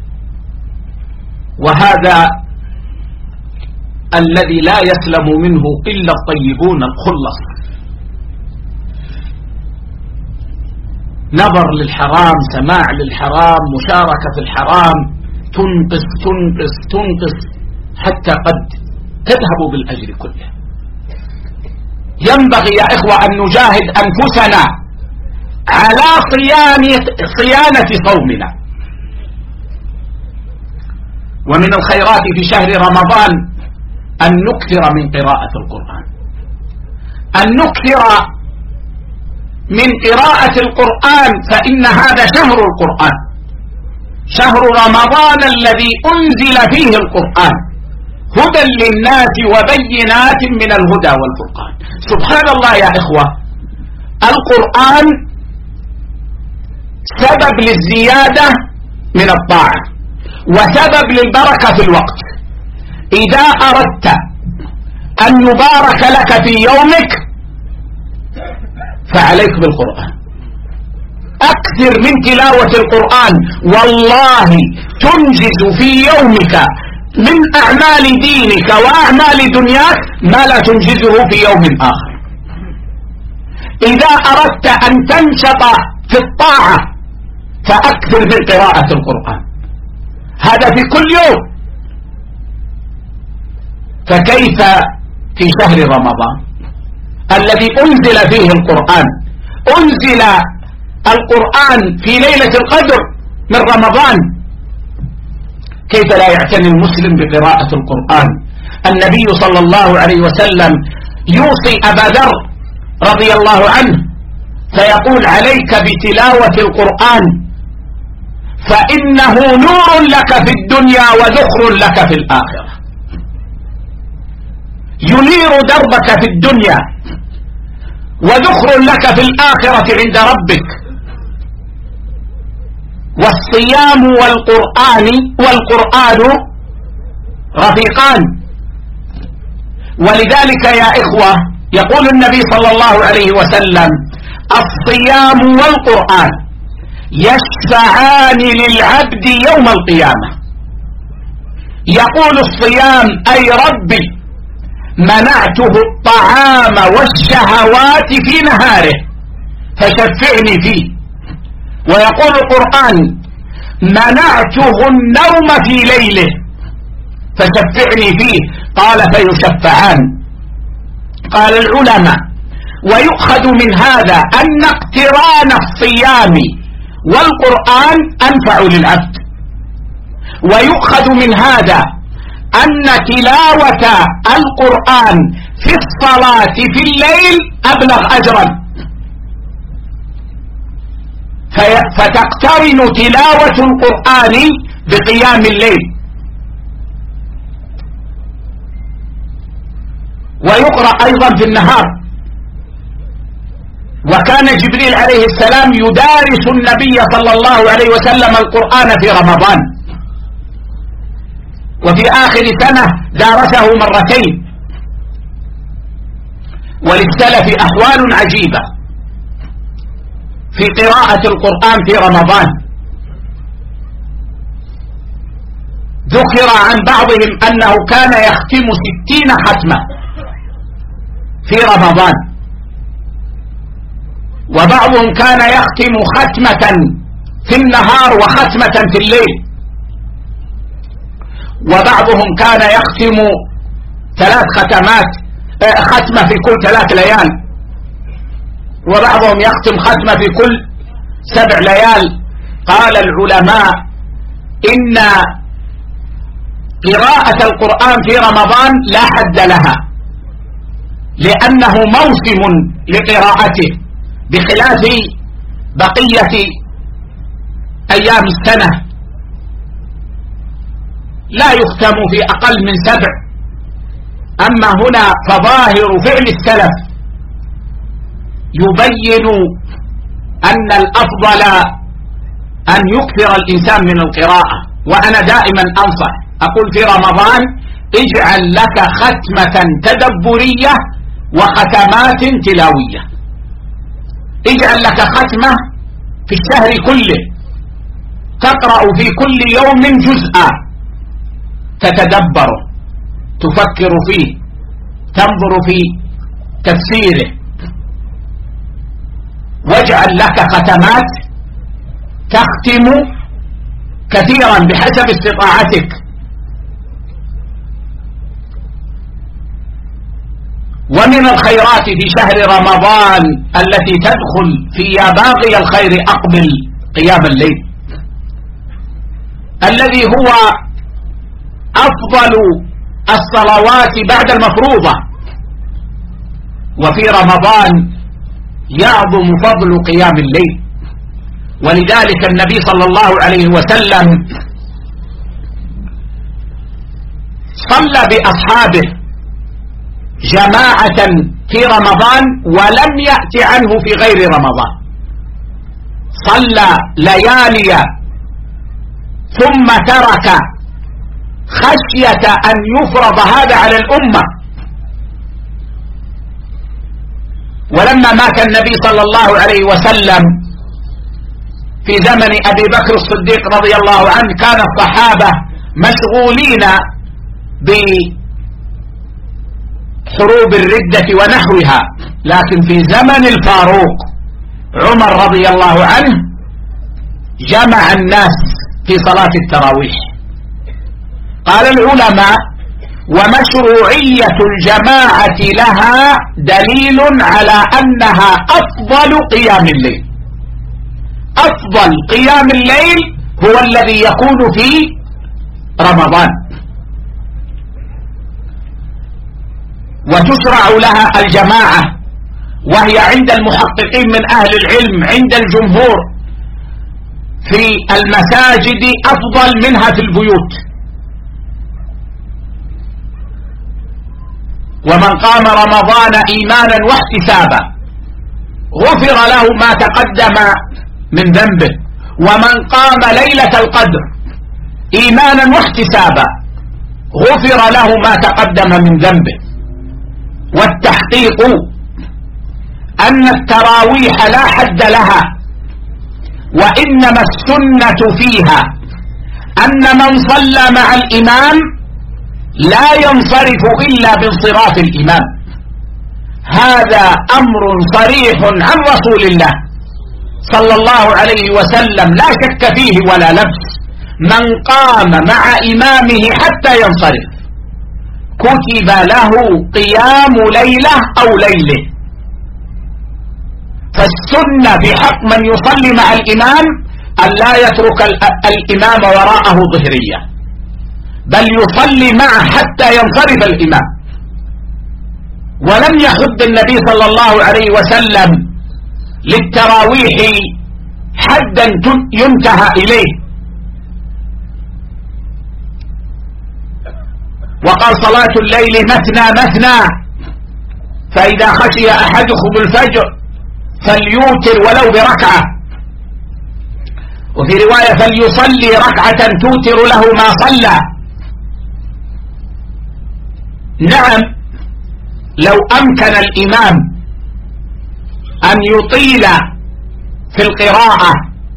وهذا الذي لا يسلم منه إلا الطيبون الخلص. نظر للحرام، سماع للحرام، مشاركة في الحرام تنقص تنقص تنقص حتى قد تذهب بالأجر كله. ينبغي يا إخوة أن نجاهد أنفسنا على صيانة صومنا. ومن الخيرات في شهر رمضان أن نكثر من قراءة القرآن، أن نكثر من قراءة القرآن، فإن هذا شهر القرآن، شهر رمضان الذي أنزل فيه القرآن هدى للناس وبينات من الهدى والفرقان. سبحان الله يا إخوة، القرآن سبب للزيادة من الطاعة وسبب للبركة في الوقت. إذا أردت أن يبارك لك في يومك فعليك بالقرآن، أكثر من تلاوة القرآن، والله تنجز في يومك من أعمال دينك وأعمال دنياك ما لا تنجزه في يوم آخر. إذا أردت أن تنشط في الطاعة فأكثر من قراءة القرآن، هذا في كل يوم، فكيف في شهر رمضان الذي أنزل فيه القرآن؟ أنزل القرآن في ليلة القدر من رمضان، كيف لا يعتني المسلم بقراءة القرآن؟ النبي صلى الله عليه وسلم يوصي أبا ذر رضي الله عنه فيقول: عليك بتلاوة القرآن فإنه نور لك في الدنيا وذخر لك في الآخرة. ينير دربك في الدنيا وذخر لك في الآخرة عند ربك. والصيام والقرآن رفيقان. ولذلك يا إخوة يقول النبي صلى الله عليه وسلم: الصيام والقرآن يشفعان للعبد يوم القيامة. يقول الصيام: أي ربي منعته الطعام والشهوات في نهاره فشفعني فيه. ويقول القرآن: منعته النوم في ليله فشفعني فيه. قال: فيشفعان. قال العلماء: ويؤخذ من هذا أن اقتران الصيام والقرآن أنفع للعبد. ويؤخذ من هذا أن تلاوة القرآن في الصلاة في الليل أبلغ أجرا، فتقترن تلاوة القرآن بقيام الليل. ويقرأ أيضا في النهار. وكان جبريل عليه السلام يدارس النبي صلى الله عليه وسلم القرآن في رمضان، وفي آخر سنة دارسه مرتين. وللسلف أحوال عجيبة في قراءة القرآن في رمضان. ذكر عن بعضهم أنه كان يختم 60 ختمة في رمضان، وبعضهم كان يختم ختمة في النهار وختمة في الليل، وبعضهم كان يختم 3 ختمات، ختمة في كل 3 ليال، وبعضهم يختم ختمة في كل 7 ليال. قال العلماء: إن قراءة القرآن في رمضان لا حد لها، لأنه موسم لقراءته بخلاف بقية أيام السنة، لا يختم في أقل من 7. أما هنا فظاهر فعل السلف يبين أن الأفضل أن يكثر الإنسان من القراءة. وأنا دائما أنصح، أقول في رمضان: اجعل لك ختمة تدبرية وختمات تلاوية. اجعل لك ختمة في الشهر كله، تقرأ في كل يوم جزءا تتدبره، تفكر فيه، تنظر في تفسيره. واجعل لك ختمات تختم كثيرا بحسب استطاعتك. ومن الخيرات في شهر رمضان التي تدخل في يا باغي الخير أقبل قيام الليل، الذي هو أفضل الصلوات بعد المفروضة. وفي رمضان يعظم فضل قيام الليل. ولذلك النبي صلى الله عليه وسلم صلى بأصحابه جماعة في رمضان ولم يأت عنه في غير رمضان. صلى ليالي ثم ترك خشية أن يفرض هذا على الأمة. ولما مات النبي صلى الله عليه وسلم في زمن أبي بكر الصديق رضي الله عنه كان الصحابة مشغولين بحروب الردة ونحوها، لكن في زمن الفاروق عمر رضي الله عنه جمع الناس في صلاة التراويح. قال العلماء: ومشروعية الجماعة لها دليل على أنها أفضل قيام الليل. أفضل قيام الليل هو الذي يكون في رمضان، وتشرع لها الجماعة، وهي عند المحققين من أهل العلم عند الجمهور في المساجد أفضل منها في البيوت. ومن قام رمضان إيمانا واحتسابا غفر له ما تقدم من ذنبه، ومن قام ليلة القدر إيمانا واحتسابا غفر له ما تقدم من ذنبه. والتحقيق أن التراويح لا حد لها، وإنما السنة فيها أن من صلى مع الإمام لا ينصرف إلا بانصراف الإمام. هذا أمر صريح عن رسول الله صلى الله عليه وسلم لا شك فيه ولا لبس. من قام مع إمامه حتى ينصرف كتب له قيام ليلة أو ليلة. فالسنة بحق من يصلي مع الإمام أن لا يترك الإمام وراءه ظهرية، بل يصلي معه حتى ينصرف الإمام. ولم يحد النبي صلى الله عليه وسلم للتراويح حدا ينتهى إليه، وقال صلاة الليل مثنى مثنى، فإذا خشي أحدكم الفجر فليوتر ولو بركعة، وفي رواية فليصلي ركعة توتر له ما صلى. نعم، لو أمكن الإمام أن يطيل في القراءة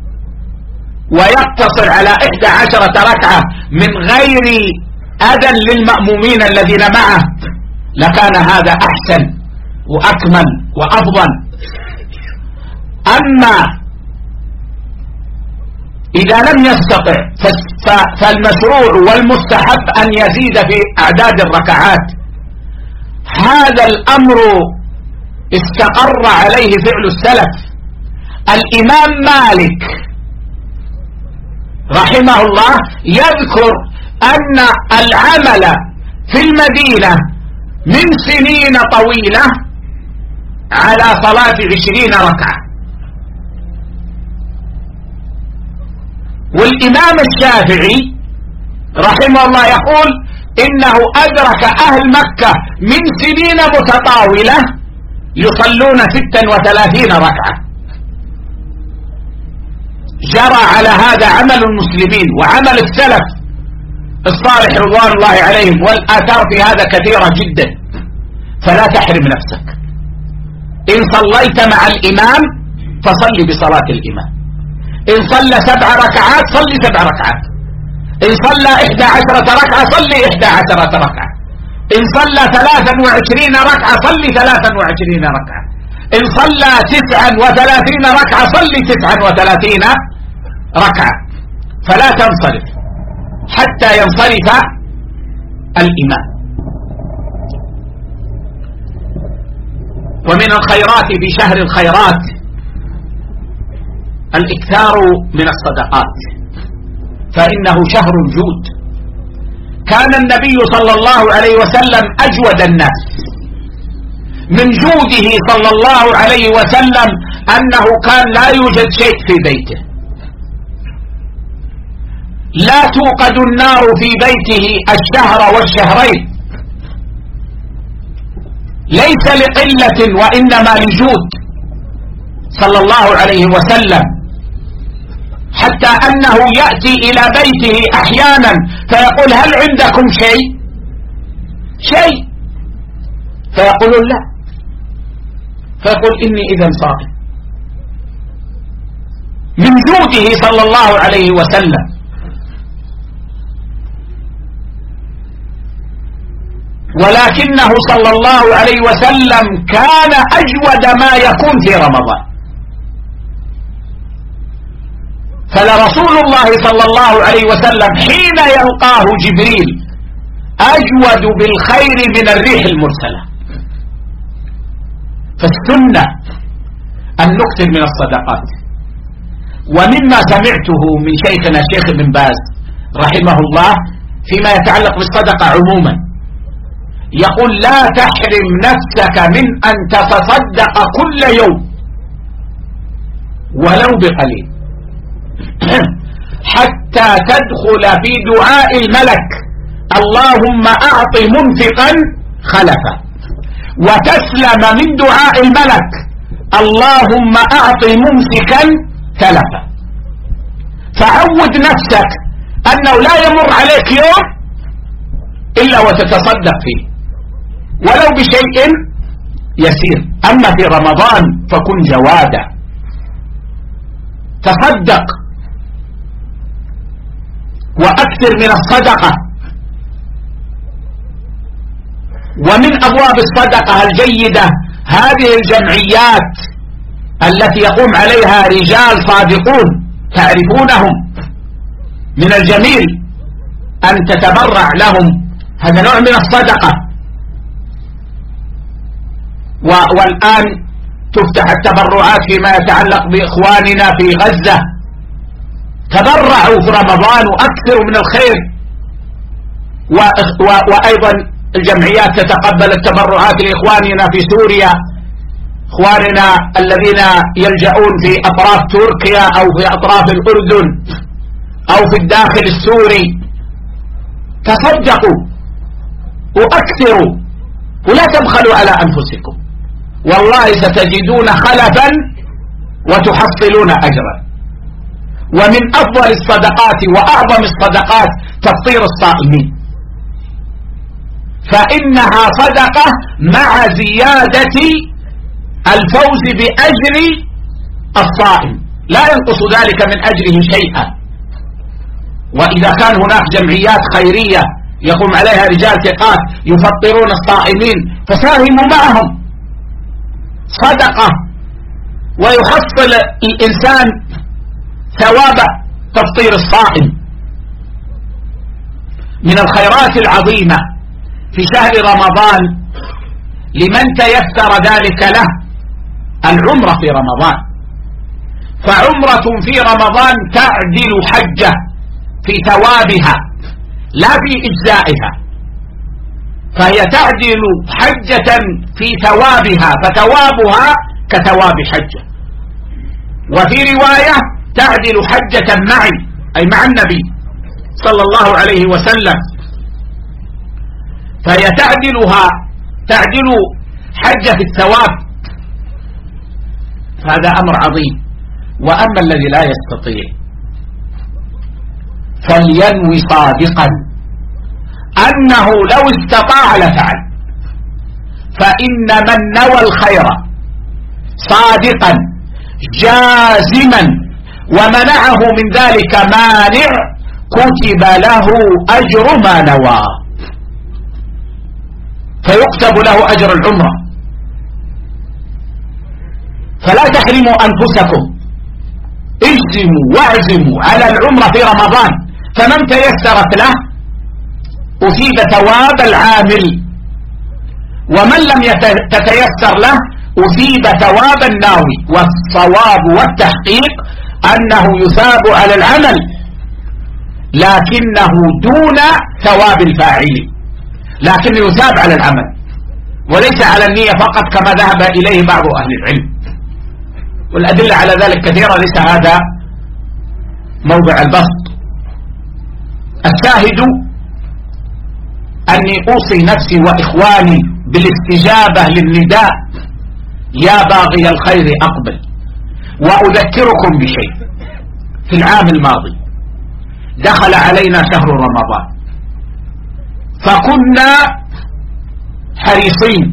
ويقتصر على 11 ركعة من غير أذى للمأمومين الذين معه لكان هذا أحسن وأكمل وأفضل. أما إذا لم يستطع فالمشروع والمستحب أن يزيد في أعداد الركعات. هذا الأمر استقر عليه فعل السلف. الإمام مالك رحمه الله يذكر أن العمل في المدينة من سنين طويلة على صلاة 20 ركعة. والإمام الشافعي رحمه الله يقول إنه أدرك أهل مكة من سنين متطاولة يصلون 36 ركعة. جرى على هذا عمل المسلمين وعمل السلف الصالح رضوان الله عليهم، والآثار في هذا كثيرة جدا. فلا تحرم نفسك. إن صليت مع الإمام فصل بصلاة الإمام. إن صلى 7 ركعات صلي 7 ركعات. إن صلى 11 ركعة صلي 11 ركعة. إن صلى 23 ركعة صلي 23 ركعة. إن صلى 39 ركعة صلي 39 ركعة. فلا تنصرف حتى ينصرف الإمام. ومن الخيرات في شهر الخيرات الإكثار من الصدقات، فإنه شهر الجود. كان النبي صلى الله عليه وسلم أجود الناس. من جوده صلى الله عليه وسلم أنه كان لا يوجد شيء في بيته، لا توقد النار في بيته الشهر والشهرين، ليس لقلة وإنما لجود صلى الله عليه وسلم، حتى أنه يأتي إلى بيته أحيانا فيقول هل عندكم شيء؟ فيقولون لا، فيقول إني إذا صائم. من جوده صلى الله عليه وسلم. ولكنه صلى الله عليه وسلم كان أجود ما يكون في رمضان. فلرسول الله صلى الله عليه وسلم حين يلقاه جبريل أجود بالخير من الريح المرسلة. فالسنة أن نكثر من الصدقات. ومما سمعته من شيخنا الشيخ ابن باز رحمه الله فيما يتعلق بالصدقة عموما، يقول لا تحرم نفسك من أن تتصدق كل يوم ولو بقليل حتى تدخل في دعاء الملك اللهم أعط منفقا خلفا، وتسلم من دعاء الملك اللهم أعط ممسكا تلفا. فعود نفسك أنه لا يمر عليك يوم إلا وتتصدق فيه ولو بشيء يسير. أما في رمضان فكن جوادا، تصدق وأكثر من الصدقة. ومن أبواب الصدقة الجيدة هذه الجمعيات التي يقوم عليها رجال صادقون تعرفونهم، من الجميل أن تتبرع لهم، هذا نوع من الصدقة. والآن تفتح التبرعات فيما يتعلق بإخواننا في غزة، تبرعوا في رمضان وأكثروا من الخير. وأيضا الجمعيات تتقبل التبرعات لإخواننا في سوريا، إخواننا الذين يلجؤون في أطراف تركيا أو في أطراف الأردن أو في الداخل السوري. تصدقوا وأكثروا ولا تبخلوا على أنفسكم، والله ستجدون خلفا وتحصلون أجرا. ومن أفضل الصدقات وأعظم الصدقات تفطير الصائمين، فإنها صدقة مع زيادة الفوز بأجر الصائم، لا ينقص ذلك من أجره شيئا. وإذا كان هناك جمعيات خيرية يقوم عليها رجال ثقات يفطرون الصائمين فساهموا معهم، صدقة ويحصل الإنسان ثواب تفطير الصائم. من الخيرات العظيمة في شهر رمضان لمن تيسر ذلك له العمرة في رمضان، فعمرة في رمضان تعدل حجة في ثوابها لا في إجزائها، فهي تعدل حجة في ثوابها فثوابها كثواب حجة. وفي رواية تعدل حجة معي أي مع النبي صلى الله عليه وسلم، فهي تعدل حجة في الثواب، هذا أمر عظيم. وأما الذي لا يستطيع فلينوي صادقا أنه لو استطاع لفعل، فإن من نوى الخير صادقا جازما ومنعه من ذلك مانع كتب له أجر ما نوى، فيكتب له أجر العمرة. فلا تحرموا أنفسكم، اجزموا واعزموا على العمرة في رمضان، فمن تيسرت له أصيب ثواب العامل، ومن لم تتيسر له أصيب ثواب الناوي. والصواب والتحقيق أنه يثاب على العمل لكنه دون ثواب الفاعل، لكن يثاب على العمل وليس على النية فقط كما ذهب إليه بعض أهل العلم، والأدلة على ذلك كثيرة، ليس هذا موضع البسط. الشاهد أني أوصي نفسي وإخواني بالاستجابة للنداء يا باغي الخير أقبل. وأذكركم بشيء، في العام الماضي دخل علينا شهر رمضان فكنا حريصين،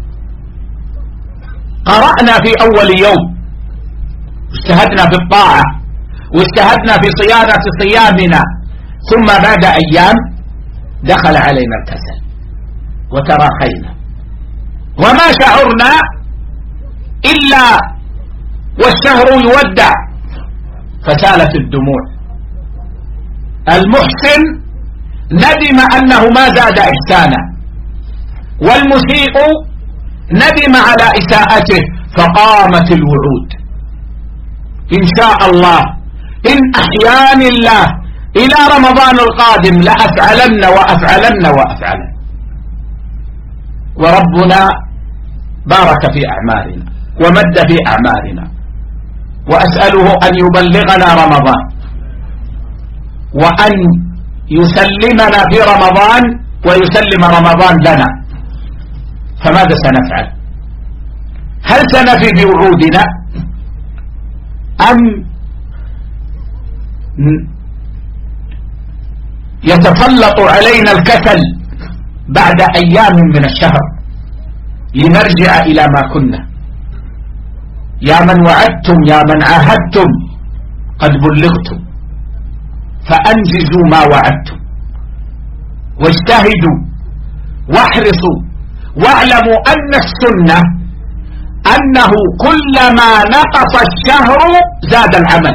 قرأنا في أول يوم واجتهدنا في الطاعة واجتهدنا في صيانة صيامنا، ثم بعد أيام دخل علينا الكسل وتراخينا وما شعرنا إلا والشهر يودع فسالت الدموع. المحسن ندم أنه ما زاد إحسانا، والمسيء ندم على إساءته، فقامت الوعود. إن شاء الله إن أحياني الله إلى رمضان القادم لأفعلن وأفعلن وأفعلن. وربنا بارك في أعمالنا ومد في أعمالنا، وأسأله أن يبلغنا رمضان وأن يسلمنا في رمضان ويسلم رمضان لنا. فماذا سنفعل؟ هل سنفي بوعودنا أم يتسلط علينا الكسل بعد أيام من الشهر لنرجع إلى ما كنا؟ يا من وعدتم يا من عاهدتم قد بلغتم، فأنجزوا ما وعدتم واجتهدوا واحرصوا، واعلموا أن السنة أنه كلما نقص الشهر زاد العمل،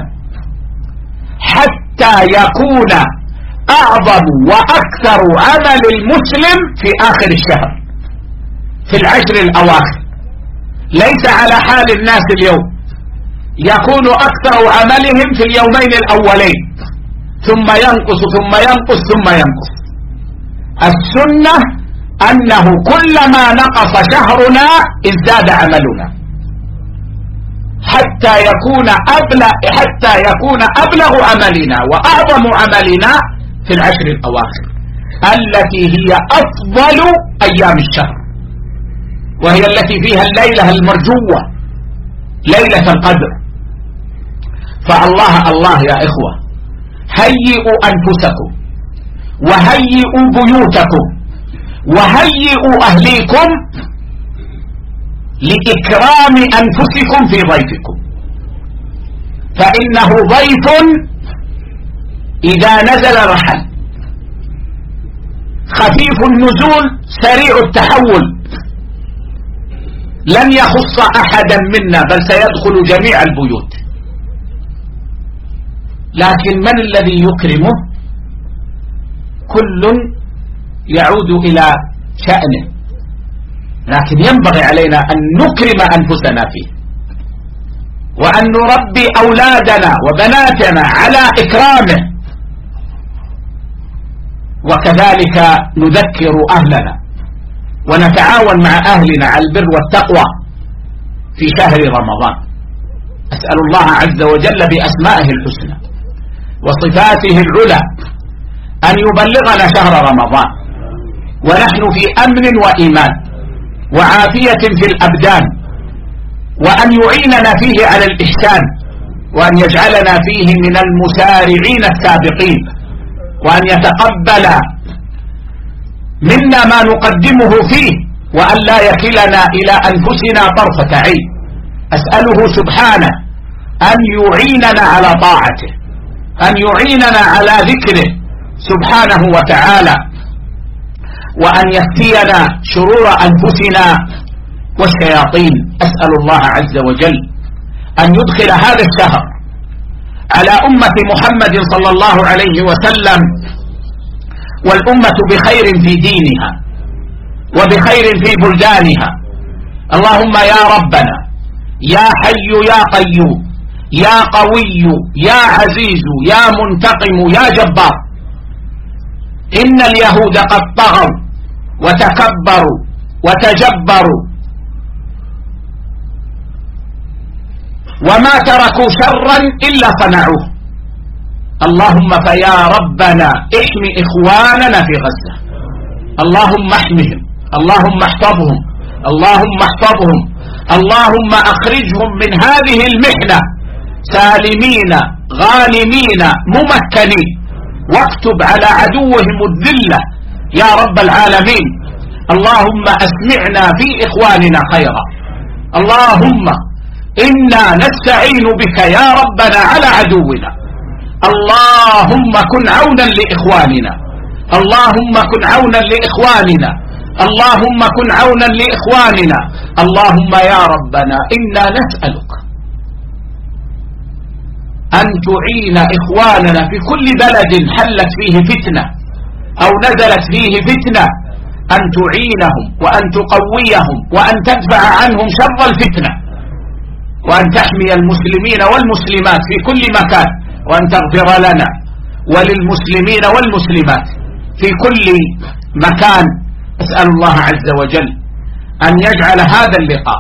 حتى يكون أعظم وأكثر عمل المسلم في آخر الشهر في العشر الأواخر، ليس على حال الناس اليوم، يكون أكثر عملهم في اليومين الأولين ثم ينقص ثم ينقص ثم ينقص. السنة أنه كلما نقص شهرنا ازداد عملنا حتى يكون أبلغ عملنا وأعظم عملنا في العشر الأواخر التي هي أفضل أيام الشهر، وهي التي فيها الليلة المرجوة ليلة القدر. فالله الله يا إخوة، هيئوا أنفسكم وهيئوا بيوتكم وهيئوا أهليكم لإكرام أنفسكم في ضيفكم، فإنه ضيف إذا نزل رحل، خفيف النزول سريع التحول، لن يخص أحدا منا بل سيدخل جميع البيوت. لكن من الذي يكرمه؟ كل يعود إلى شأنه، لكن ينبغي علينا أن نكرم أنفسنا فيه، وأن نربي أولادنا وبناتنا على إكرامه، وكذلك نذكر أهلنا ونتعاون مع أهلنا على البر والتقوى في شهر رمضان. أسأل الله عز وجل بأسمائه الحسنى وصفاته العلى أن يبلغنا شهر رمضان ونحن في أمن وإيمان وعافية في الأبدان، وأن يعيننا فيه على الإحسان، وأن يجعلنا فيه من المسارعين السابقين، وأن يتقبل منا ما نقدمه فيه، وأن لا يكلنا إلى أنفسنا طرفة عين. أسأله سبحانه أن يعيننا على طاعته، أن يعيننا على ذكره سبحانه وتعالى، وأن يكفينا شرور أنفسنا والشياطين. أسأل الله عز وجل أن يدخل هذا الشهر على أمة محمد صلى الله عليه وسلم والأمة بخير في دينها وبخير في بلدانها. اللهم يا ربنا يا حي يا قيوم يا قوي يا عزيز يا منتقم يا جبار، إن اليهود قد طغوا وتكبروا وتجبروا وما تركوا شرا إلا صنعوه. اللهم فيا ربنا احمي إخواننا في غزة، اللهم احمهم، اللهم احفظهم، اللهم احفظهم، اللهم أخرجهم من هذه المحنة سالمين غانمين ممكنين، واكتب على عدوهم الذلة يا رب العالمين. اللهم أسمعنا في إخواننا خيرا، اللهم إنا نستعين بك يا ربنا على عدونا. اللهم كن عونا لإخواننا، اللهم كن عونا لإخواننا، اللهم كن عونا لإخواننا. اللهم يا ربنا إنا نسألك أن تعين إخواننا في كل بلد حلت فيه فتنة أو نزلت فيه فتنة أن تعينهم وأن تقويهم وأن تدفع عنهم شر الفتنة، وأن تحمي المسلمين والمسلمات في كل مكان، وأن تغفر لنا وللمسلمين والمسلمات في كل مكان. أسأل الله عز وجل أن يجعل هذا اللقاء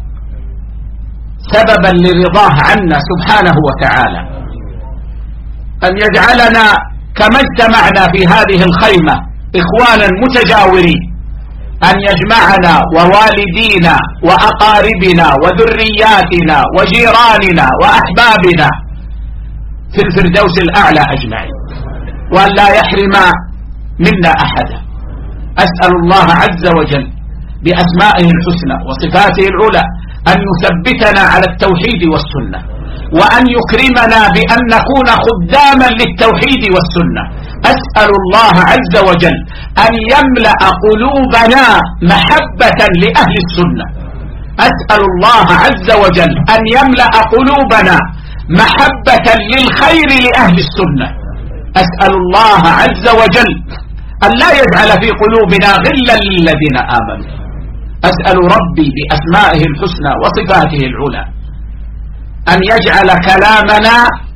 سببا لرضاه عنا سبحانه وتعالى، أن يجعلنا كما اجتمعنا في هذه الخيمة إخوانا متجاورين، أن يجمعنا ووالدينا وأقاربنا وذرياتنا وجيراننا وأحبابنا في الفردوس الأعلى أجمعين، وأن لا يحرم منا أحدا. أسأل الله عز وجل بأسمائه الحسنى وصفاته العلى أن يثبتنا على التوحيد والسنة، وأن يكرمنا بأن نكون خداما للتوحيد والسنة. أسأل الله عز وجل أن يملأ قلوبنا محبة لأهل السنة. أسأل الله عز وجل أن يملأ قلوبنا محبة للخير لأهل السنة. أسأل الله عز وجل أن لا يجعل في قلوبنا غلا للذين آمنوا. أسأل ربي بأسمائه الحسنى وصفاته العلى أن يجعل كلامنا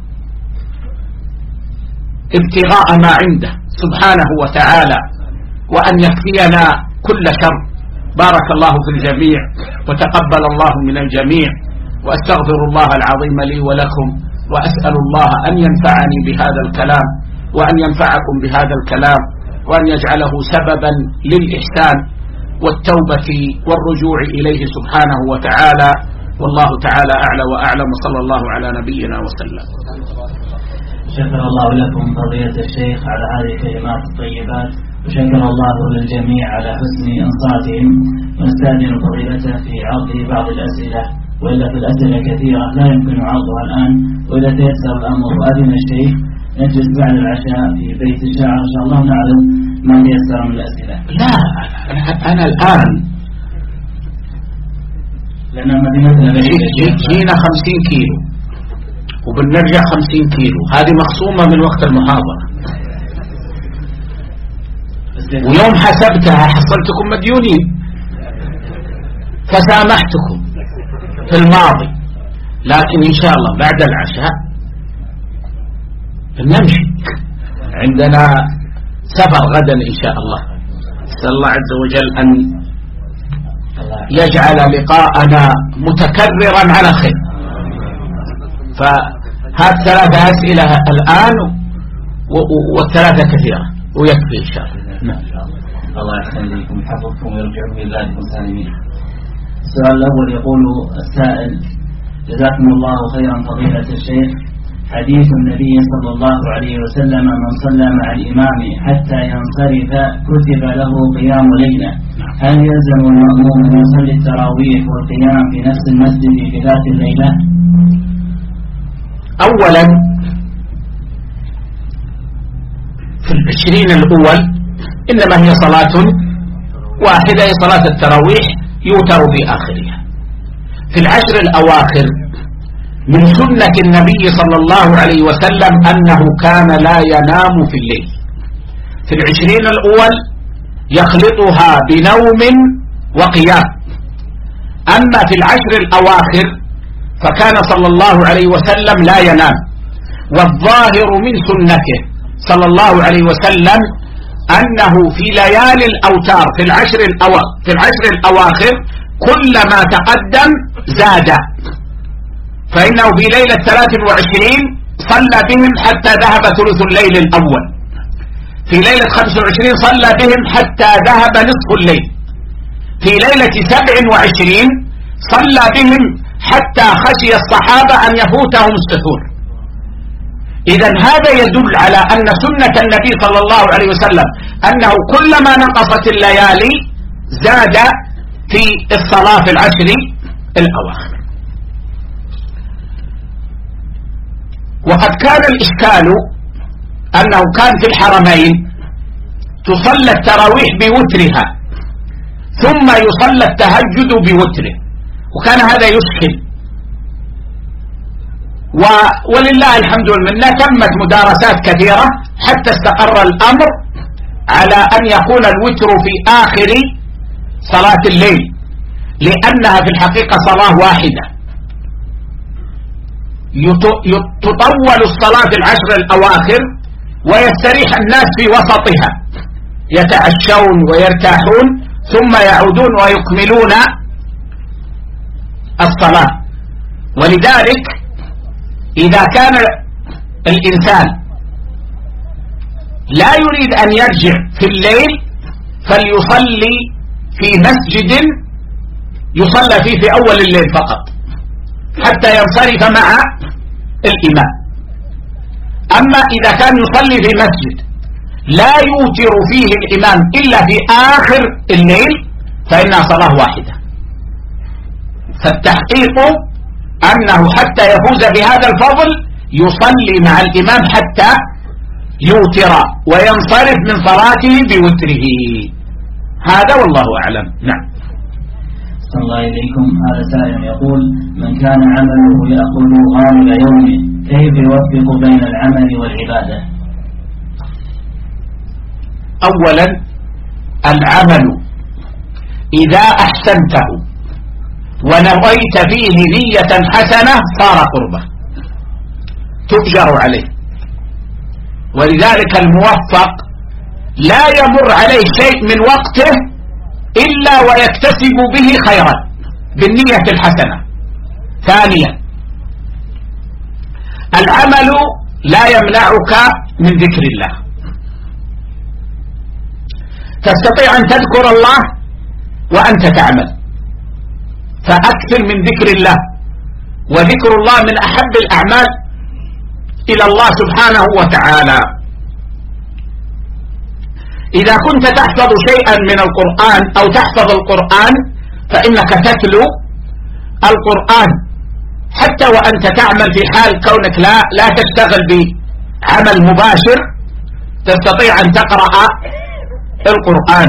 ابتغاء ما عنده سبحانه وتعالى، وأن يكفينا كل شر. بارك الله في الجميع وتقبل الله من الجميع، وأستغفر الله العظيم لي ولكم، وأسأل الله أن ينفعني بهذا الكلام وأن ينفعكم بهذا الكلام، وأن يجعله سببا للإحسان والتوبة والرجوع إليه سبحانه وتعالى. والله تعالى أعلى وأعلم، صلى الله على نبينا وسلم. شكر الله لكم فضيلة الشيخ على هذه الكلمات الطيبات، وشكر الله للجميع على حسن إنصاتهم. ونستأذن فضيلته في عرض بعض الأسئلة، وإلا في الأسئلة كثيرة لا يمكن عرضها الآن، وإذا تيسر الأمر وأذن الشيخ نجلس بعد العشاء في بيت الشاعر إن شاء الله نعرض ما تيسر من الأسئلة. لا أنا الآن لأن مدينتنا جينا 50 كيلو وبنرجع 50 كيلو، هذه مخصومة من وقت المحاضرة، ويوم حسبتها حصلتكم مديونين فسامحتكم في الماضي، لكن إن شاء الله بعد العشاء نمشي، عندنا سفر غدا إن شاء الله. أسأل الله عز وجل أن يجعل لقاءنا متكررا على خير. فهذه 3 أسئلة الآن والثلاثة كثيرة ويكفي إن شاء الله. الله يحسن إليكم يحفظكم ويرجعكم إلى بلادكم سالمين. السؤال الأول يقول السائل: جزاكم الله خيرا فضيلة الشيخ، حديث النبي صلى الله عليه وسلم: من صلى مع الإمام حتى ينصرف كتب له قيام ليلة، هل يلزم المأموم أن يصلي التراويح والقيام في نفس المسجد في ذات الليلة؟ أولا في 20 الأول إنما هي صلاة واحدة، هي صلاة التراويح يوتر في آخرها. في 10 الأواخر من سنة النبي صلى الله عليه وسلم أنه كان لا ينام في الليل. في 20 الأول يخلطها بنوم وقيام. أما في 10 الأواخر فكان صلى الله عليه وسلم لا ينام، والظاهر من سنته صلى الله عليه وسلم أنه في ليالي الأوتار في العشر الأواخر كلما تقدم زاد، فإنه في ليلة 23 صلى بهم حتى ذهب ثلث الليل الأول، في ليلة 25 صلى بهم حتى ذهب نصف الليل، في ليلة 27 صلى بهم حتى خشي الصحابة أن يفوتهم السحور. إذن هذا يدل على أن سنة النبي صلى الله عليه وسلم أنه كلما نقصت الليالي زاد في الصلاة في 10 الأواخر. وقد كان الإشكال أنه كان في الحرمين تصلى التراويح بوترها ثم يصلى التهجد بوتره، وكان هذا يشكل، ولله الحمد والمنة تمت مدارسات كثيرة حتى استقر الأمر على أن يكون الوتر في آخر صلاة الليل، لأنها في الحقيقة صلاة واحدة تطول الصلاة العشر الأواخر ويستريح الناس في وسطها، يتعشون ويرتاحون ثم يعودون ويكملون الصلاة. ولذلك إذا كان الإنسان لا يريد أن يرجع في الليل فليصلي في مسجد يصلى فيه في أول الليل فقط حتى ينصرف مع الإمام. أما إذا كان يصلي في مسجد لا يوتر فيه الإمام إلا في آخر الليل فإنها صلاة واحدة. فالتحقيق أنه حتى يفوز بهذا الفضل يصلي مع الإمام حتى يوتر وينصرف من صلاته بوتره. هذا والله أعلم. نعم. صلى الله إليكم. هذا سائل يقول: من كان عمله يأخذ غالب يومه كيف يوفق بين العمل والعبادة؟ أولا العمل إذا أحسنته ونويت فيه نية حسنة صار قربة تؤجر عليه. ولذلك الموفق لا يمر عليه شيء من وقته إلا ويكتسب به خيرا بالنية الحسنة. ثانيا العمل لا يمنعك من ذكر الله، تستطيع أن تذكر الله وأنت تعمل، فأكثر من ذكر الله، وذكر الله من أحب الأعمال إلى الله سبحانه وتعالى. إذا كنت تحفظ شيئا من القرآن أو تحفظ القرآن فإنك تتلو القرآن حتى وأنت تعمل، في حال كونك لا تشتغل بعمل مباشر تستطيع أن تقرأ القرآن.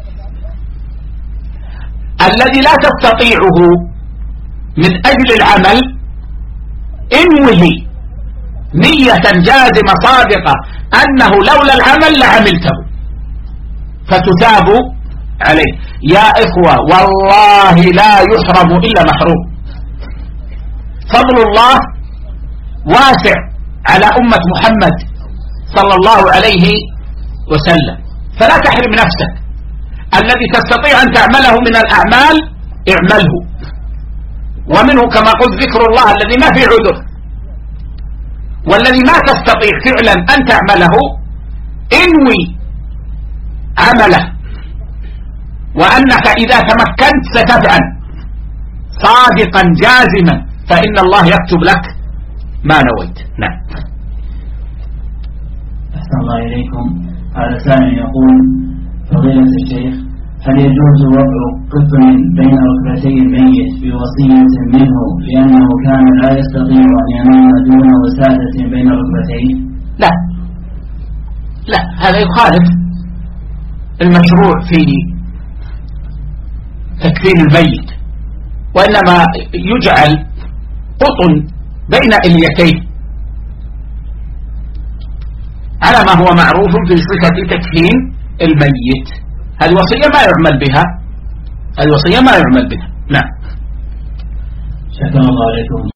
الذي لا تستطيعه من أجل العمل انوه نية جازمة صادقة أنه لولا العمل لعملته فتثاب عليه. يا إخوة والله لا يحرم إلا محروم. فضل الله واسع على أمة محمد صلى الله عليه وسلم، فلا تحرم نفسك. الذي تستطيع أن تعمله من الأعمال اعمله، ومنه كما قلت ذكر الله الذي ما في عذر. والذي ما تستطيع فعلا أن تعمله انوي عمله، وأنك إذا تمكنت ستفعل صادقا جازما فإن الله يكتب لك ما نويت. نعم. أحسن الله إليكم. هذا سائل يقول: فضيلة الشيخ، هل يجوز وضع قطن بين ركبتي الميت بوصية منه لأنه كان لا يستطيع أن ينام دون وسادة بين ركبتيه؟ لا، هذا يخالف المشروع في تكفين الميت، وإنما يجعل قطن بين اليتيه على ما هو معروف في صفة تكفين الميت. هذه وصية ما يعمل بها، هذه وصية ما يعمل بها. نعم. شكرا الله عليكم.